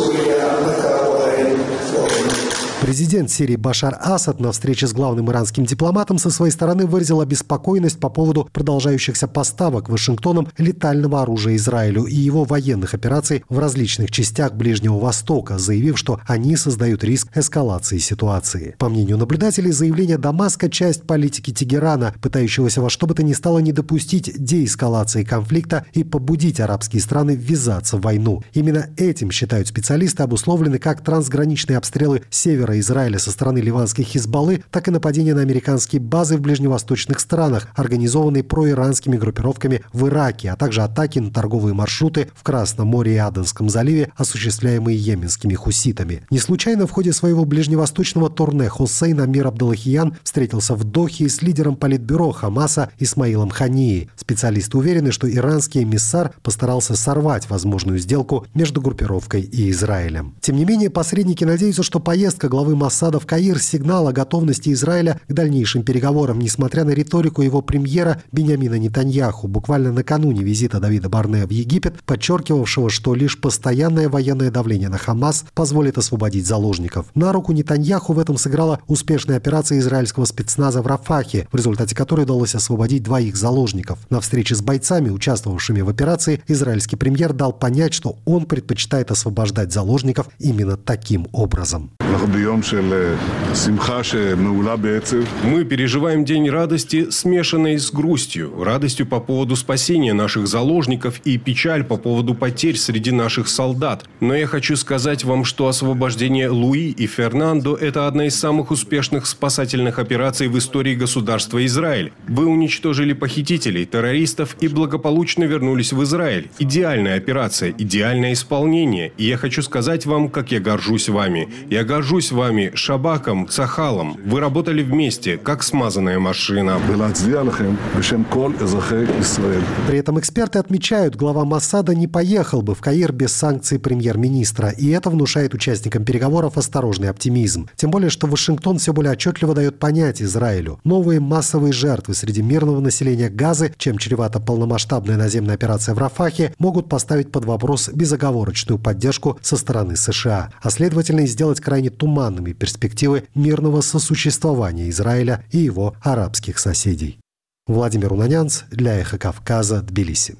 Президент Сирии Башар Асад на встрече с главным иранским дипломатом со своей стороны выразил обеспокоенность по поводу продолжающихся поставок Вашингтоном летального оружия Израилю и его военных операций в различных частях Ближнего Востока, заявив, что они создают риск эскалации ситуации. По мнению наблюдателей, заявление Дамаска – часть политики Тегерана, пытающегося во что бы то ни стало не допустить деэскалации конфликта и побудить арабские страны ввязаться в войну. Именно этим, считают специалисты, обусловлены как трансграничные обстрелы севера Израиля со стороны ливанской Хизбаллы, так и нападения на американские базы в ближневосточных странах, организованные проиранскими группировками в Ираке, а также атаки на торговые маршруты в Красном море и Аденском заливе, осуществляемые йеменскими хуситами. Не случайно в ходе своего ближневосточного турне Хусейн Амир Абдаллахиян встретился в Дохе с лидером политбюро Хамаса Исмаилом Ханией. Специалисты уверены, что иранский эмиссар постарался сорвать возможную сделку между группировкой и Израилем. Тем не менее, посредники надеются, что поездка главы Моссада в Каир – сигнал о готовности Израиля к дальнейшим переговорам, несмотря на риторику его премьера Биньямина Нетаньяху, буквально накануне визита Давида Барнеа в Египет, подчеркивавшего, что лишь постоянное военное давление на Хамас позволит освободить заложников. На руку Нетаньяху в этом сыграла успешная операция израильского спецназа в Рафахе, в результате которой удалось освободить двоих заложников. На встрече с бойцами, участвовавшими в операции, израильский премьер дал понять, что он предпочитает освобождать заложников именно таким образом. Мы переживаем день радости, смешанной с грустью. Радостью по поводу спасения наших заложников и печаль по поводу потерь среди наших солдат. Но я хочу сказать вам, что освобождение Луи и Фернандо – это одна из самых успешных спасательных операций в истории государства Израиль. Вы уничтожили похитителей, террористов и благополучно вернулись в Израиль. Идеальная операция, идеальное исполнение. И я хочу сказать вам, как я горжусь вами. Я горжусь вами, Шабаком, Цахалом. Вы работали вместе, как смазанная машина. При этом эксперты отмечают, глава Моссада не поехал бы в Каир без санкций премьер-министра. И это внушает участникам переговоров осторожный оптимизм. Тем более, что Вашингтон все более отчетливо дает понять Израилю. Новые массовые жертвы среди мирного населения Газы, чем чревата полномасштабная наземная операция в Рафахе, могут поставить под вопрос безоговорочную поддержку со стороны США, а следовательно и сделать крайне туманными перспективы мирного сосуществования Израиля и его арабских соседей. Владимир Унанянц для Эхо Кавказа, Тбилиси.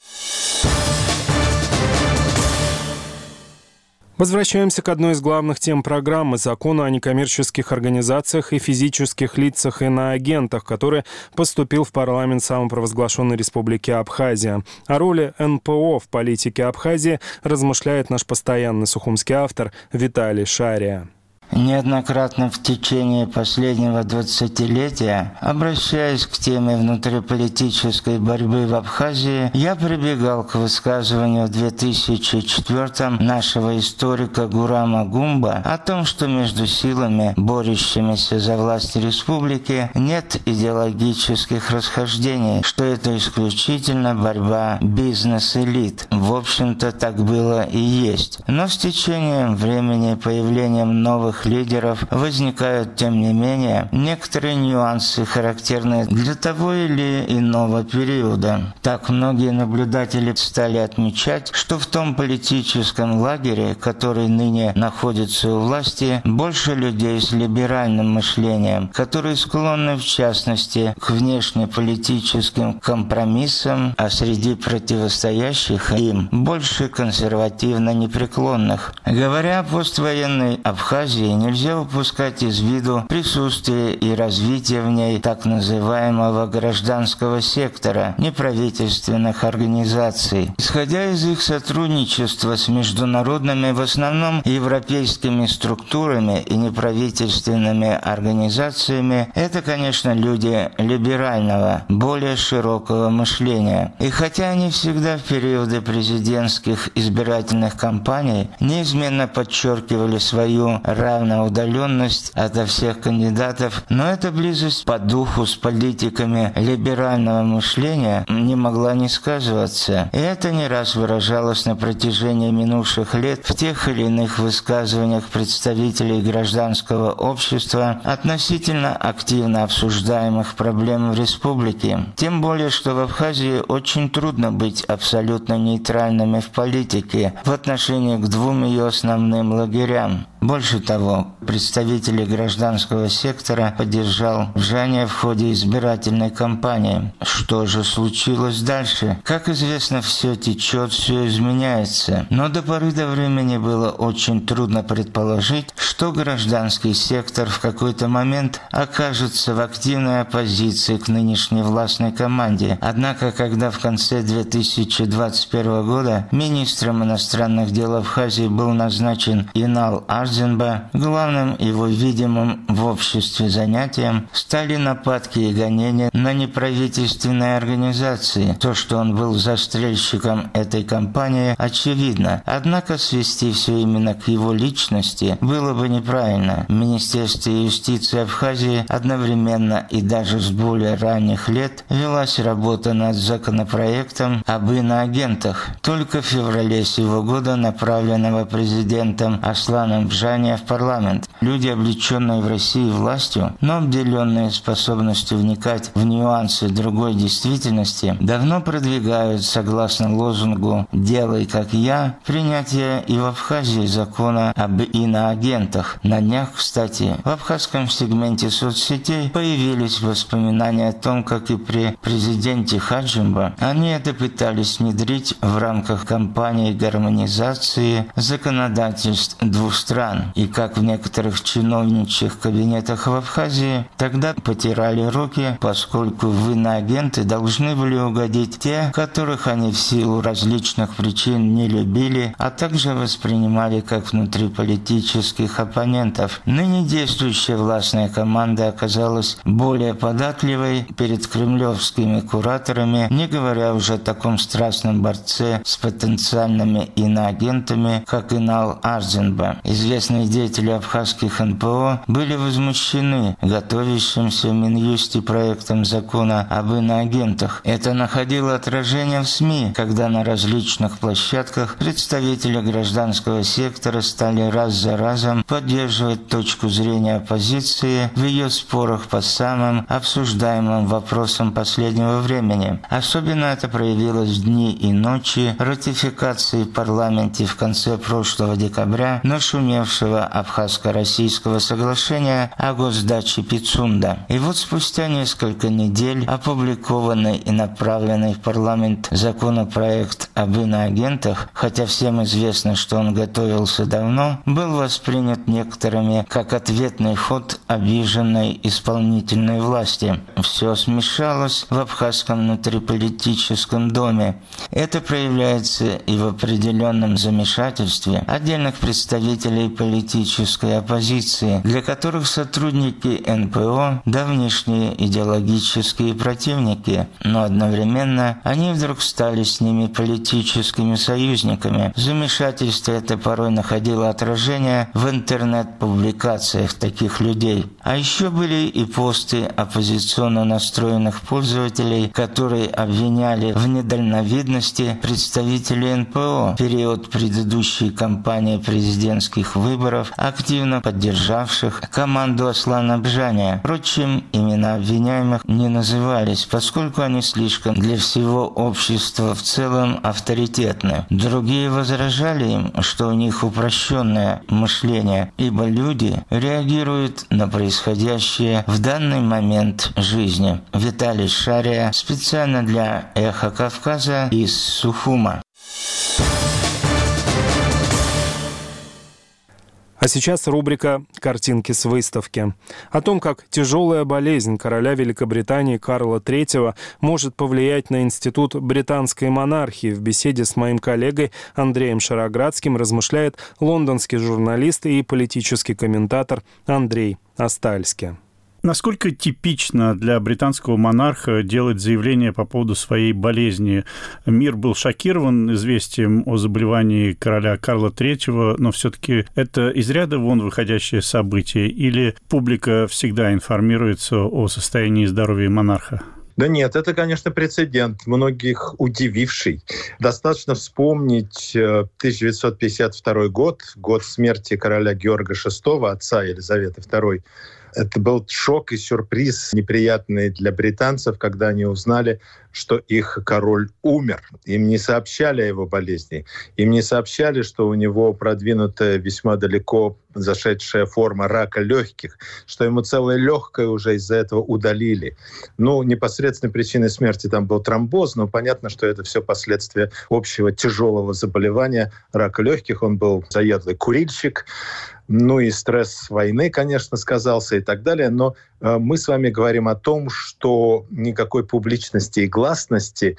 Возвращаемся к одной из главных тем программы – закону о некоммерческих организациях и физических лицах иноагентах, который поступил в парламент самопровозглашенной республики Абхазия. О роли эн пэ о в политике Абхазии размышляет наш постоянный сухумский автор Виталий Шария. Неоднократно в течение последнего двадцатилетия, обращаясь к теме внутриполитической борьбы в Абхазии, я прибегал к высказыванию в две тысячи четвёртом нашего историка Гурама Гумба о том, что между силами, борющимися за власть республики, нет идеологических расхождений, что это исключительно борьба бизнес-элит. В общем-то, так было и есть. Но с течением времени и появлением новых лидеров возникают, тем не менее, некоторые нюансы, характерные для того или иного периода. Так многие наблюдатели стали отмечать, что в том политическом лагере, который ныне находится у власти, больше людей с либеральным мышлением, которые склонны, в частности, к внешнеполитическим компромиссам, а среди противостоящих им больше консервативно непреклонных. Говоря о поствоенной Абхазии, нельзя упускать из виду присутствие и развитие в ней так называемого гражданского сектора, неправительственных организаций. Исходя из их сотрудничества с международными, в основном европейскими структурами и неправительственными организациями, это, конечно, люди либерального, более широкого мышления. И хотя они всегда в периоды президентских избирательных кампаний неизменно подчеркивали свою равноудаленность ото всех кандидатов, но эта близость по духу с политиками либерального мышления не могла не сказываться. И это не раз выражалось на протяжении минувших лет в тех или иных высказываниях представителей гражданского общества относительно активно обсуждаемых проблем в республике. Тем более, что в Абхазии очень трудно быть абсолютно нейтральными в политике в отношении к двум ее основным лагерям. Больше того, представители гражданского сектора поддержал Жане в ходе избирательной кампании. Что же случилось дальше? Как известно, все течет, все изменяется. Но до поры до времени было очень трудно предположить, что гражданский сектор в какой-то момент окажется в активной оппозиции к нынешней властной команде. Однако, когда в конце две тысячи двадцать первого года министром иностранных дел Абхазии был назначен Инал Арзенба, главным его видимым в обществе занятием стали нападки и гонения на неправительственные организации. То, что он был застрельщиком этой кампании, очевидно. Однако свести все именно к его личности было бы неправильно. В Министерстве юстиции Абхазии одновременно и даже с более ранних лет велась работа над законопроектом об иноагентах. Только в феврале сего года, направленного президентом Асланом Бжане в парламент, люди, облеченные в России властью, но обделенные способностью вникать в нюансы другой действительности, давно продвигают, согласно лозунгу «Делай как я», принятие и в Абхазии закона об иноагентах. На днях, кстати, в абхазском сегменте соцсетей появились воспоминания о том, как и при президенте Хаджимба они это пытались внедрить в рамках кампании гармонизации законодательств двух стран, и как в некоторых чиновничьих кабинетах в Абхазии, тогда потирали руки, поскольку в иноагенты должны были угодить те, которых они в силу различных причин не любили, а также воспринимали как внутриполитических оппонентов. Ныне действующая властная команда оказалась более податливой перед кремлевскими кураторами, не говоря уже о таком страстном борце с потенциальными иноагентами, как Инал Арзенба. Известные деятели абхазских эн пэ о были возмущены готовящимся в Минюсте проектом закона об иноагентах. Это находило отражение в СМИ, когда на различных площадках представители гражданского сектора стали раз за разом поддерживать точку зрения оппозиции в ее спорах по самым обсуждаемым вопросам последнего времени. Особенно это проявилось в дни и ночи ратификации в парламенте в конце прошлого декабря нашумевшего абхазско-российского соглашения о госдаче Пицунда. И вот спустя несколько недель опубликованный и направленный в парламент законопроект об иноагентах, хотя всем известно, что он готовился давно, был воспринят некоторыми как ответный ход обиженной исполнительной власти. Все смешалось в абхазском внутриполитическом доме. Это проявляется и в определенном замешательстве отдельных представителей политической оппозиции, для которых сотрудники эн пэ о – давнишние идеологические противники, но одновременно они вдруг стали с ними политическими союзниками. Замешательство это порой находило отражение в интернет-публикациях таких людей. А еще были и посты оппозиционно настроенных пользователей, которые обвиняли в недальновидности представителей эн пэ о в период предыдущей кампании президентских выборов, активно поддержавших команду Аслана Бжания. Впрочем, имена обвиняемых не назывались, поскольку они слишком для всего общества в целом авторитетны. Другие возражали им, что у них упрощенное мышление, ибо люди реагируют на происходящее в данный момент жизни. Виталий Шария специально для «Эхо Кавказа» из Сухума. А сейчас рубрика «Картинки с выставки». О том, как тяжелая болезнь короля Великобритании Карла третьего может повлиять на институт британской монархии, в беседе с моим коллегой Андреем Шароградским размышляет лондонский журналист и политический комментатор Андрей Астальский. Насколько типично для британского монарха делать заявление по поводу своей болезни? Мир был шокирован известием о заболевании короля Карла третьего, но все-таки это из ряда вон выходящее событие, или публика всегда информируется о состоянии здоровья монарха? Да нет, это, конечно, прецедент, многих удививший. Достаточно вспомнить тысяча девятьсот пятьдесят второй год, год смерти короля Георга шестого, отца Елизаветы второй. Это был шок и сюрприз неприятный для британцев, когда они узнали, что их король умер. Им не сообщали о его болезни. Им не сообщали, что у него продвинутая весьма далеко зашедшая форма рака легких, что ему целое легкое уже из-за этого удалили. Ну, непосредственной причиной смерти там был тромбоз, но понятно, что это все последствия общего тяжелого заболевания рака легких. Он был заядлый курильщик. Ну и стресс войны, конечно, сказался и так далее. Но э, мы с вами говорим о том, что никакой публичности и гласности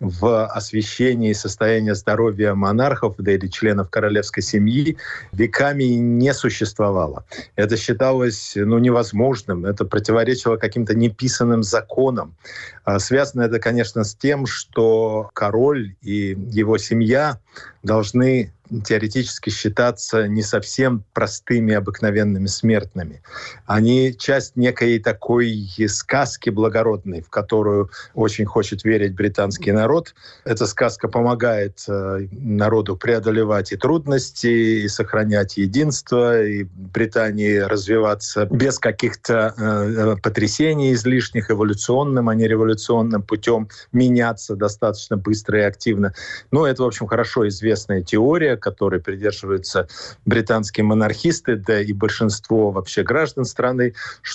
в освещении состояния здоровья монархов, да или членов королевской семьи веками не существовало. Это считалось ну, невозможным, это противоречило каким-то неписанным законам. А связано это, конечно, с тем, что король и его семья должны теоретически считаться не совсем простыми, обыкновенными смертными. Они часть некой такой сказки благородной, в которую очень хочет верить британский народ. Эта сказка помогает э, народу преодолевать и трудности, и сохранять единство, и Британии развиваться без каких-то э, потрясений излишних, эволюционным, а не революционным путем, меняться достаточно быстро и активно. Ну, это, в общем, хорошо известная теория, которой придерживаются британские монархисты, да и большинство вообще граждан страны,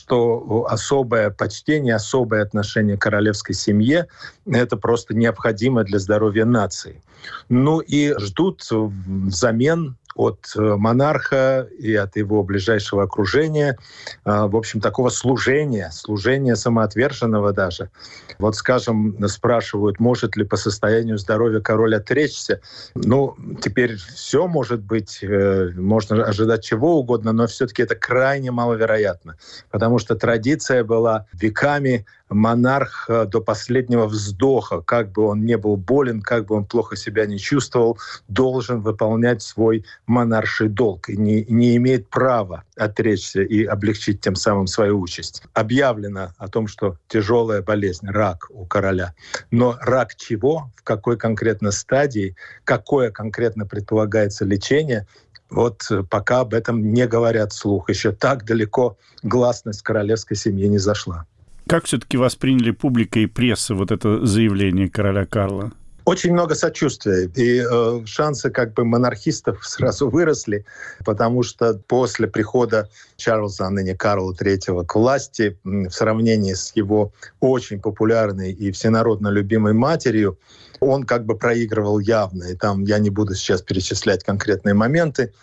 что особое почтение, особое отношение к королевской семье — это просто необходимо для здоровья нации. Ну и ждут взамен от монарха и от его ближайшего окружения, в общем, такого служения, служения самоотверженного даже. Вот, скажем, спрашивают, может ли по состоянию здоровья король отречься. Ну, теперь все может быть, можно ожидать чего угодно, но все-таки это крайне маловероятно, потому что традиция была веками. Монарх до последнего вздоха, как бы он не был болен, как бы он плохо себя не чувствовал, должен выполнять свой монарший долг и не, не имеет права отречься и облегчить тем самым свою участь. Объявлено о том, что тяжелая болезнь, рак у короля. Но рак чего, в какой конкретно стадии, какое конкретно предполагается лечение, вот пока об этом не говорят вслух. Еще так далеко гласность королевской семьи не зашла. Как все-таки восприняли публика и пресса вот это заявление короля Карла? Очень много сочувствия, и э, шансы как бы монархистов сразу выросли, потому что после прихода Чарльза, а ныне Карла третьего, к власти, в сравнении с его очень популярной и всенародно любимой матерью, он как бы проигрывал явно. И там я не буду сейчас перечислять конкретные моменты,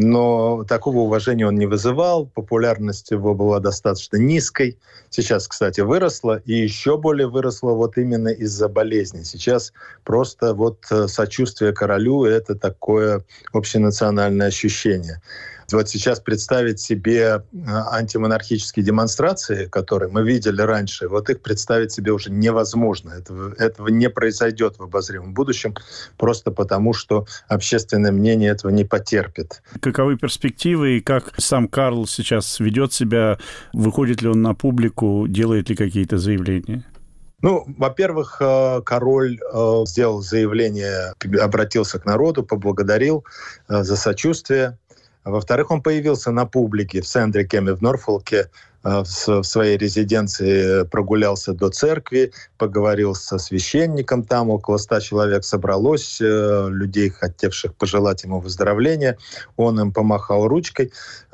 но такого уважения он не вызывал, популярность его была достаточно низкой. Сейчас, кстати, выросла, и еще более выросла вот именно из-за болезни. Сейчас просто вот сочувствие королю — это такое общенациональное ощущение. Вот сейчас представить себе антимонархические демонстрации, которые мы видели раньше, вот их представить себе уже невозможно. Этого, этого не произойдет в обозримом будущем, просто потому, что общественное мнение этого не потерпит. Каковы перспективы и как сам Карл сейчас ведет себя? Выходит ли он на публику, делает ли какие-то заявления? Ну, во-первых, король сделал заявление, обратился к народу, поблагодарил за сочувствие. Во-вторых, он появился на публике в Сендрикеме в Норфолке, в своей резиденции, прогулялся до церкви, поговорил со священником, там около ста человек собралось, людей, хотевших пожелать ему выздоровления. Он им помахал ручкой.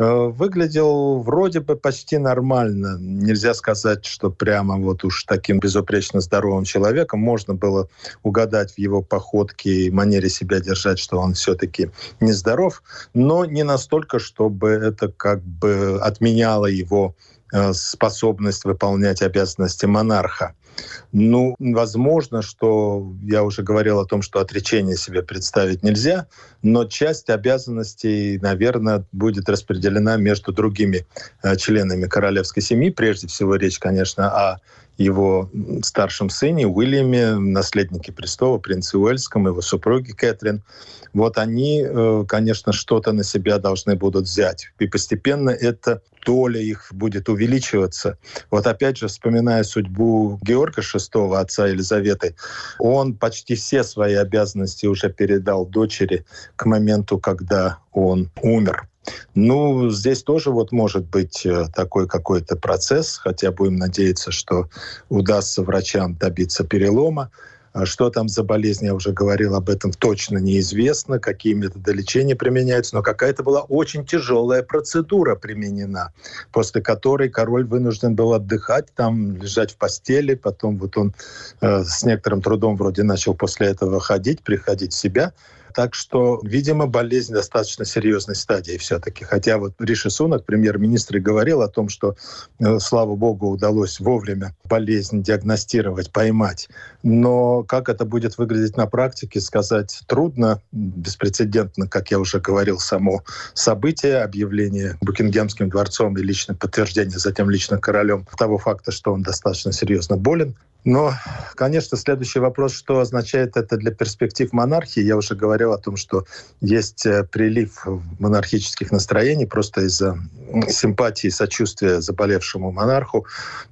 Выглядел вроде бы почти нормально. Нельзя сказать, что прямо вот уж таким безупречно здоровым человеком. Можно было угадать в его походке и манере себя держать, что он все-таки нездоров, но не настолько, чтобы это как бы отменяло его способность выполнять обязанности монарха. Ну, возможно, что я уже говорил о том, что отречение себе представить нельзя, но часть обязанностей, наверное, будет распределена между другими членами королевской семьи. Прежде всего речь, конечно, о его старшем сыне Уильяме, наследнике престола, принце Уэльском, его супруге Кэтрин. Вот они, конечно, что-то на себя должны будут взять. И постепенно эта доля их будет увеличиваться. Вот опять же, вспоминая судьбу Георга шестого, отца Елизаветы, он почти все свои обязанности уже передал дочери к моменту, когда он умер. Ну, здесь тоже вот может быть такой какой-то процесс, хотя будем надеяться, что удастся врачам добиться перелома. Что там за болезнь, я уже говорил об этом, точно неизвестно, какие методы лечения применяются, но какая-то была очень тяжелая процедура применена, после которой король вынужден был отдыхать, там лежать в постели, потом вот он э, с некоторым трудом вроде начал после этого ходить, приходить в себя. Так что, видимо, болезнь достаточно серьезной стадии все-таки. Хотя вот Риши Сунак, премьер-министр, и говорил о том, что, э, слава богу, удалось вовремя болезнь диагностировать, поймать. Но как это будет выглядеть на практике, сказать трудно. Беспрецедентно, как я уже говорил, само событие, объявление Букингемским дворцом и личное подтверждение затем лично королем того факта, что он достаточно серьезно болен. Но, конечно, следующий вопрос, что означает это для перспектив монархии. Я уже говорил о том, что есть прилив монархических настроений просто из-за симпатии и сочувствия заболевшему монарху.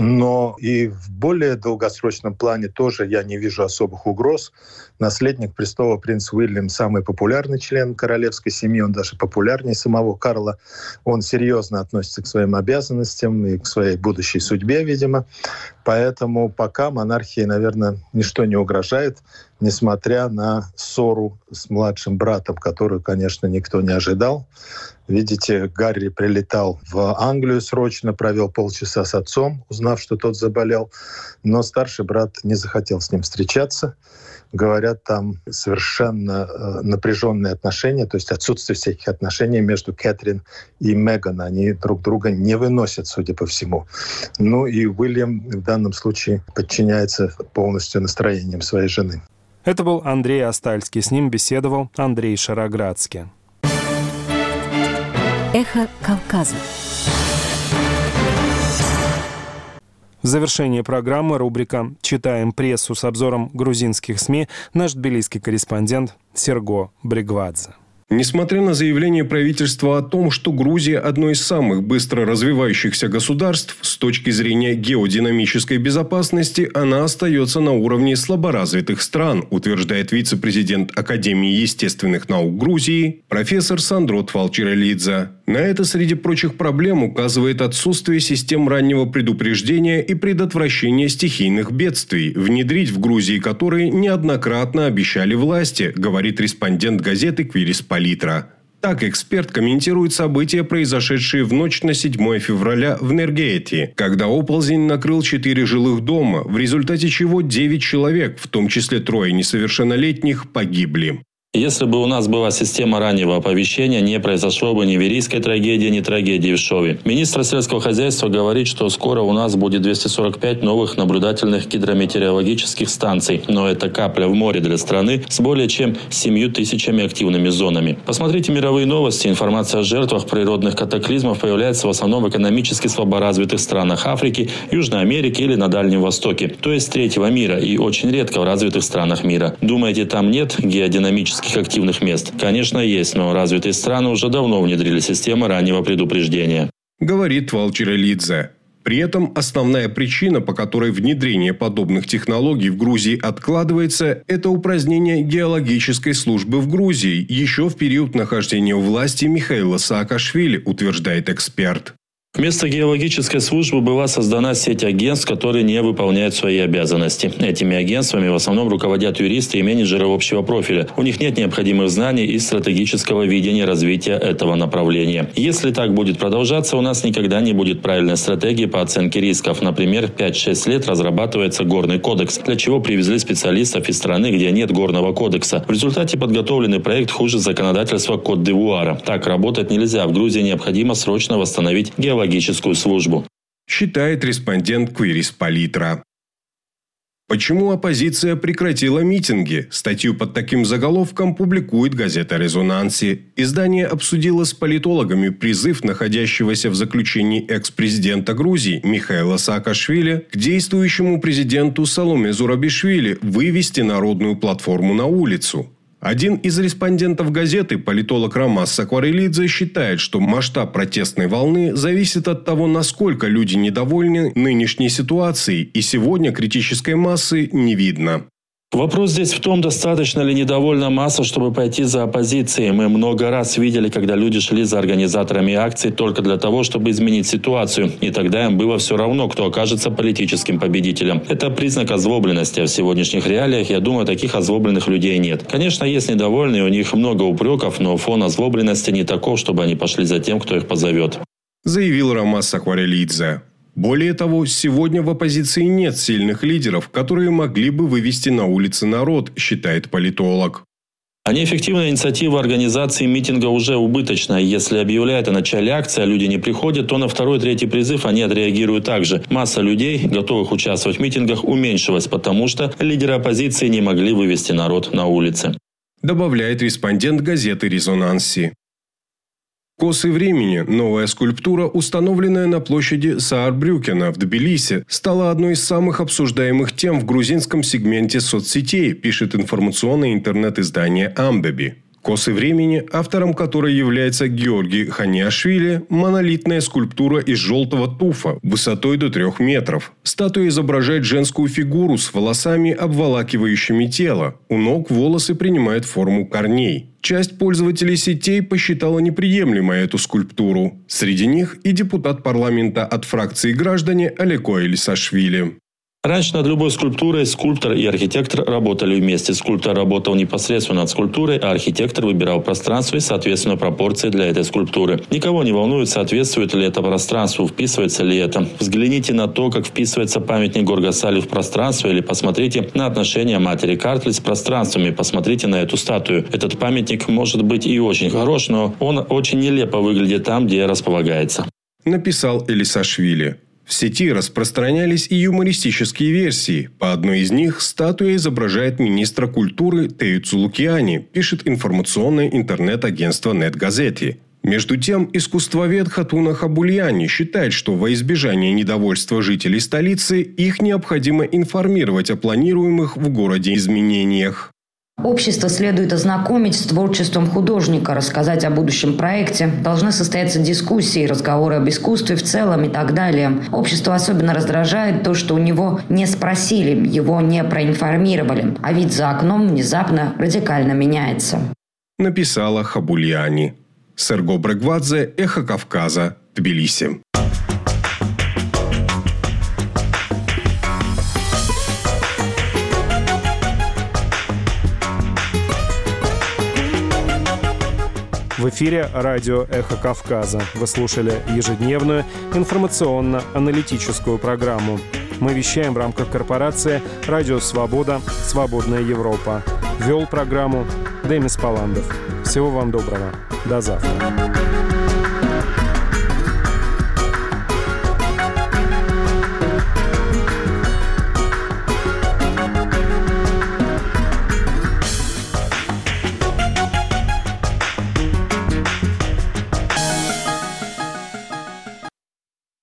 Но и в более долгосрочном плане тоже я не вижу особых угроз. Наследник престола принц Уильям — самый популярный член королевской семьи, он даже популярнее самого Карла. Он серьезно относится к своим обязанностям и к своей будущей судьбе, видимо. Поэтому пока монархии, наверное, ничто не угрожает, несмотря на ссору с младшим братом, которую, конечно, никто не ожидал. Видите, Гарри прилетал в Англию срочно, провел полчаса с отцом, узнав, что тот заболел. Но старший брат не захотел с ним встречаться. говорят, там совершенно э, напряженные отношения, то есть отсутствие всяких отношений между Кэтрин и Меган. Они друг друга не выносят, судя по всему. Ну и Уильям в данном случае подчиняется полностью настроениям своей жены. Это был Андрей Астальский. С ним беседовал Андрей Шароградский. Эхо Кавказа. В завершении программы рубрика «Читаем прессу» с обзором грузинских СМИ наш тбилисский корреспондент Серго Бригвадзе. Несмотря на заявление правительства о том, что Грузия – одно из самых быстро развивающихся государств, с точки зрения геодинамической безопасности, она остается на уровне слаборазвитых стран, утверждает вице-президент Академии естественных наук Грузии профессор Сандро Твалчирелидзе. На это, среди прочих проблем, указывает отсутствие систем раннего предупреждения и предотвращения стихийных бедствий, внедрить в Грузии которые неоднократно обещали власти, говорит респондент газеты «Квирис Палитра». Так эксперт комментирует события, произошедшие в ночь на седьмое февраля в Нергети, когда оползень накрыл четыре жилых дома, в результате чего девять человек, в том числе трое несовершеннолетних, погибли. Если бы у нас была система раннего оповещения, не произошло бы ни верийской трагедии, ни трагедии в Шове. Министр сельского хозяйства говорит, что скоро у нас будет двести сорок пять новых наблюдательных гидрометеорологических станций. Но это капля в море для страны с более чем семью тысячами активными зонами. Посмотрите мировые новости. Информация о жертвах природных катаклизмов появляется в основном в экономически слаборазвитых странах Африки, Южной Америки или на Дальнем Востоке. То есть третьего мира и очень редко в развитых странах мира. Думаете, там нет геодинамических активных мест? Конечно, есть, но развитые страны уже давно внедрили системы раннего предупреждения. Говорит Твалчирелидзе. При этом основная причина, по которой внедрение подобных технологий в Грузии откладывается, это упразднение геологической службы в Грузии еще в период нахождения у власти Михаила Саакашвили, утверждает эксперт. Вместо геологической службы была создана сеть агентств, которые не выполняют свои обязанности. Этими агентствами в основном руководят юристы и менеджеры общего профиля. У них нет необходимых знаний и стратегического видения развития этого направления. Если так будет продолжаться, у нас никогда не будет правильной стратегии по оценке рисков. Например, пять-шесть лет разрабатывается горный кодекс, для чего привезли специалистов из страны, где нет горного кодекса. В результате подготовленный проект хуже законодательства Кот-д'Ивуара. Так работать нельзя. В Грузии необходимо срочно восстановить геологическую логическую службу. Считает респондент Квирис Палитра. Почему оппозиция прекратила митинги? Статью под таким заголовком публикует газета «Резонанси». Издание обсудило с политологами призыв находящегося в заключении экс-президента Грузии Михаила Саакашвили к действующему президенту Саломе Зурабишвили вывести народную платформу на улицу. Один из респондентов газеты, политолог Ромас Сакварелидзе, считает, что масштаб протестной волны зависит от того, насколько люди недовольны нынешней ситуацией, и сегодня критической массы не видно. Вопрос здесь в том, достаточно ли недовольна масса, чтобы пойти за оппозицией. Мы много раз видели, когда люди шли за организаторами акций только для того, чтобы изменить ситуацию. И тогда им было все равно, кто окажется политическим победителем. Это признак озлобленности. А в сегодняшних реалиях, я думаю, таких озлобленных людей нет. Конечно, есть недовольные, у них много упреков, но фон озлобленности не таков, чтобы они пошли за тем, кто их позовет. Заявил Ромас Сакварелидзе. Более того, сегодня в оппозиции нет сильных лидеров, которые могли бы вывести на улицы народ, считает политолог. А неэффективная инициатива организации митинга уже убыточна. Если объявляют о начале акции, а люди не приходят, то на второй-третий призыв они отреагируют так же. Масса людей, готовых участвовать в митингах, уменьшилась, потому что лидеры оппозиции не могли вывести народ на улицы. Добавляет респондент газеты «Резонанси». «Косы времени», новая скульптура, установленная на площади Саарбрюкена в Тбилиси, стала одной из самых обсуждаемых тем в грузинском сегменте соцсетей, пишет информационное интернет-издание «Амбеби». «Косы времени», автором которой является Георгий Ханиашвили, монолитная скульптура из желтого туфа высотой до трех метров. Статуя изображает женскую фигуру с волосами, обволакивающими тело. У ног волосы принимают форму корней. Часть пользователей сетей посчитала неприемлемой эту скульптуру. Среди них и депутат парламента от фракции «Граждане» Алеко Элисашвили. Раньше над любой скульптурой скульптор и архитектор работали вместе. Скульптор работал непосредственно над скульптурой, а архитектор выбирал пространство и, соответственно, пропорции для этой скульптуры. Никого не волнует, соответствует ли это пространству, вписывается ли это. Взгляните на то, как вписывается памятник Горгасалю в пространство, или посмотрите на отношения матери Картли с пространствами, посмотрите на эту статую. Этот памятник может быть и очень хорош, но он очень нелепо выглядит там, где располагается. Написал Элисашвили. В сети распространялись и юмористические версии. По одной из них статуя изображает министра культуры Тею Цулукиани, пишет информационное интернет-агентство «Нет-Газети». Между тем, искусствовед Хатуна Хабульяни считает, что во избежание недовольства жителей столицы их необходимо информировать о планируемых в городе изменениях. Общество следует ознакомить с творчеством художника, рассказать о будущем проекте. Должны состояться дискуссии, разговоры об искусстве в целом и так далее. Общество особенно раздражает то, что у него не спросили, его не проинформировали. А вид за окном внезапно радикально меняется. Написала Хабульяни. Серго Брегвадзе, Эхо Кавказа, Тбилиси. В эфире радио «Эхо Кавказа». Вы слушали ежедневную информационно-аналитическую программу. Мы вещаем в рамках корпорации «Радио Свобода. Свободная Европа». Вел программу Демис Паландов. Всего вам доброго. До завтра.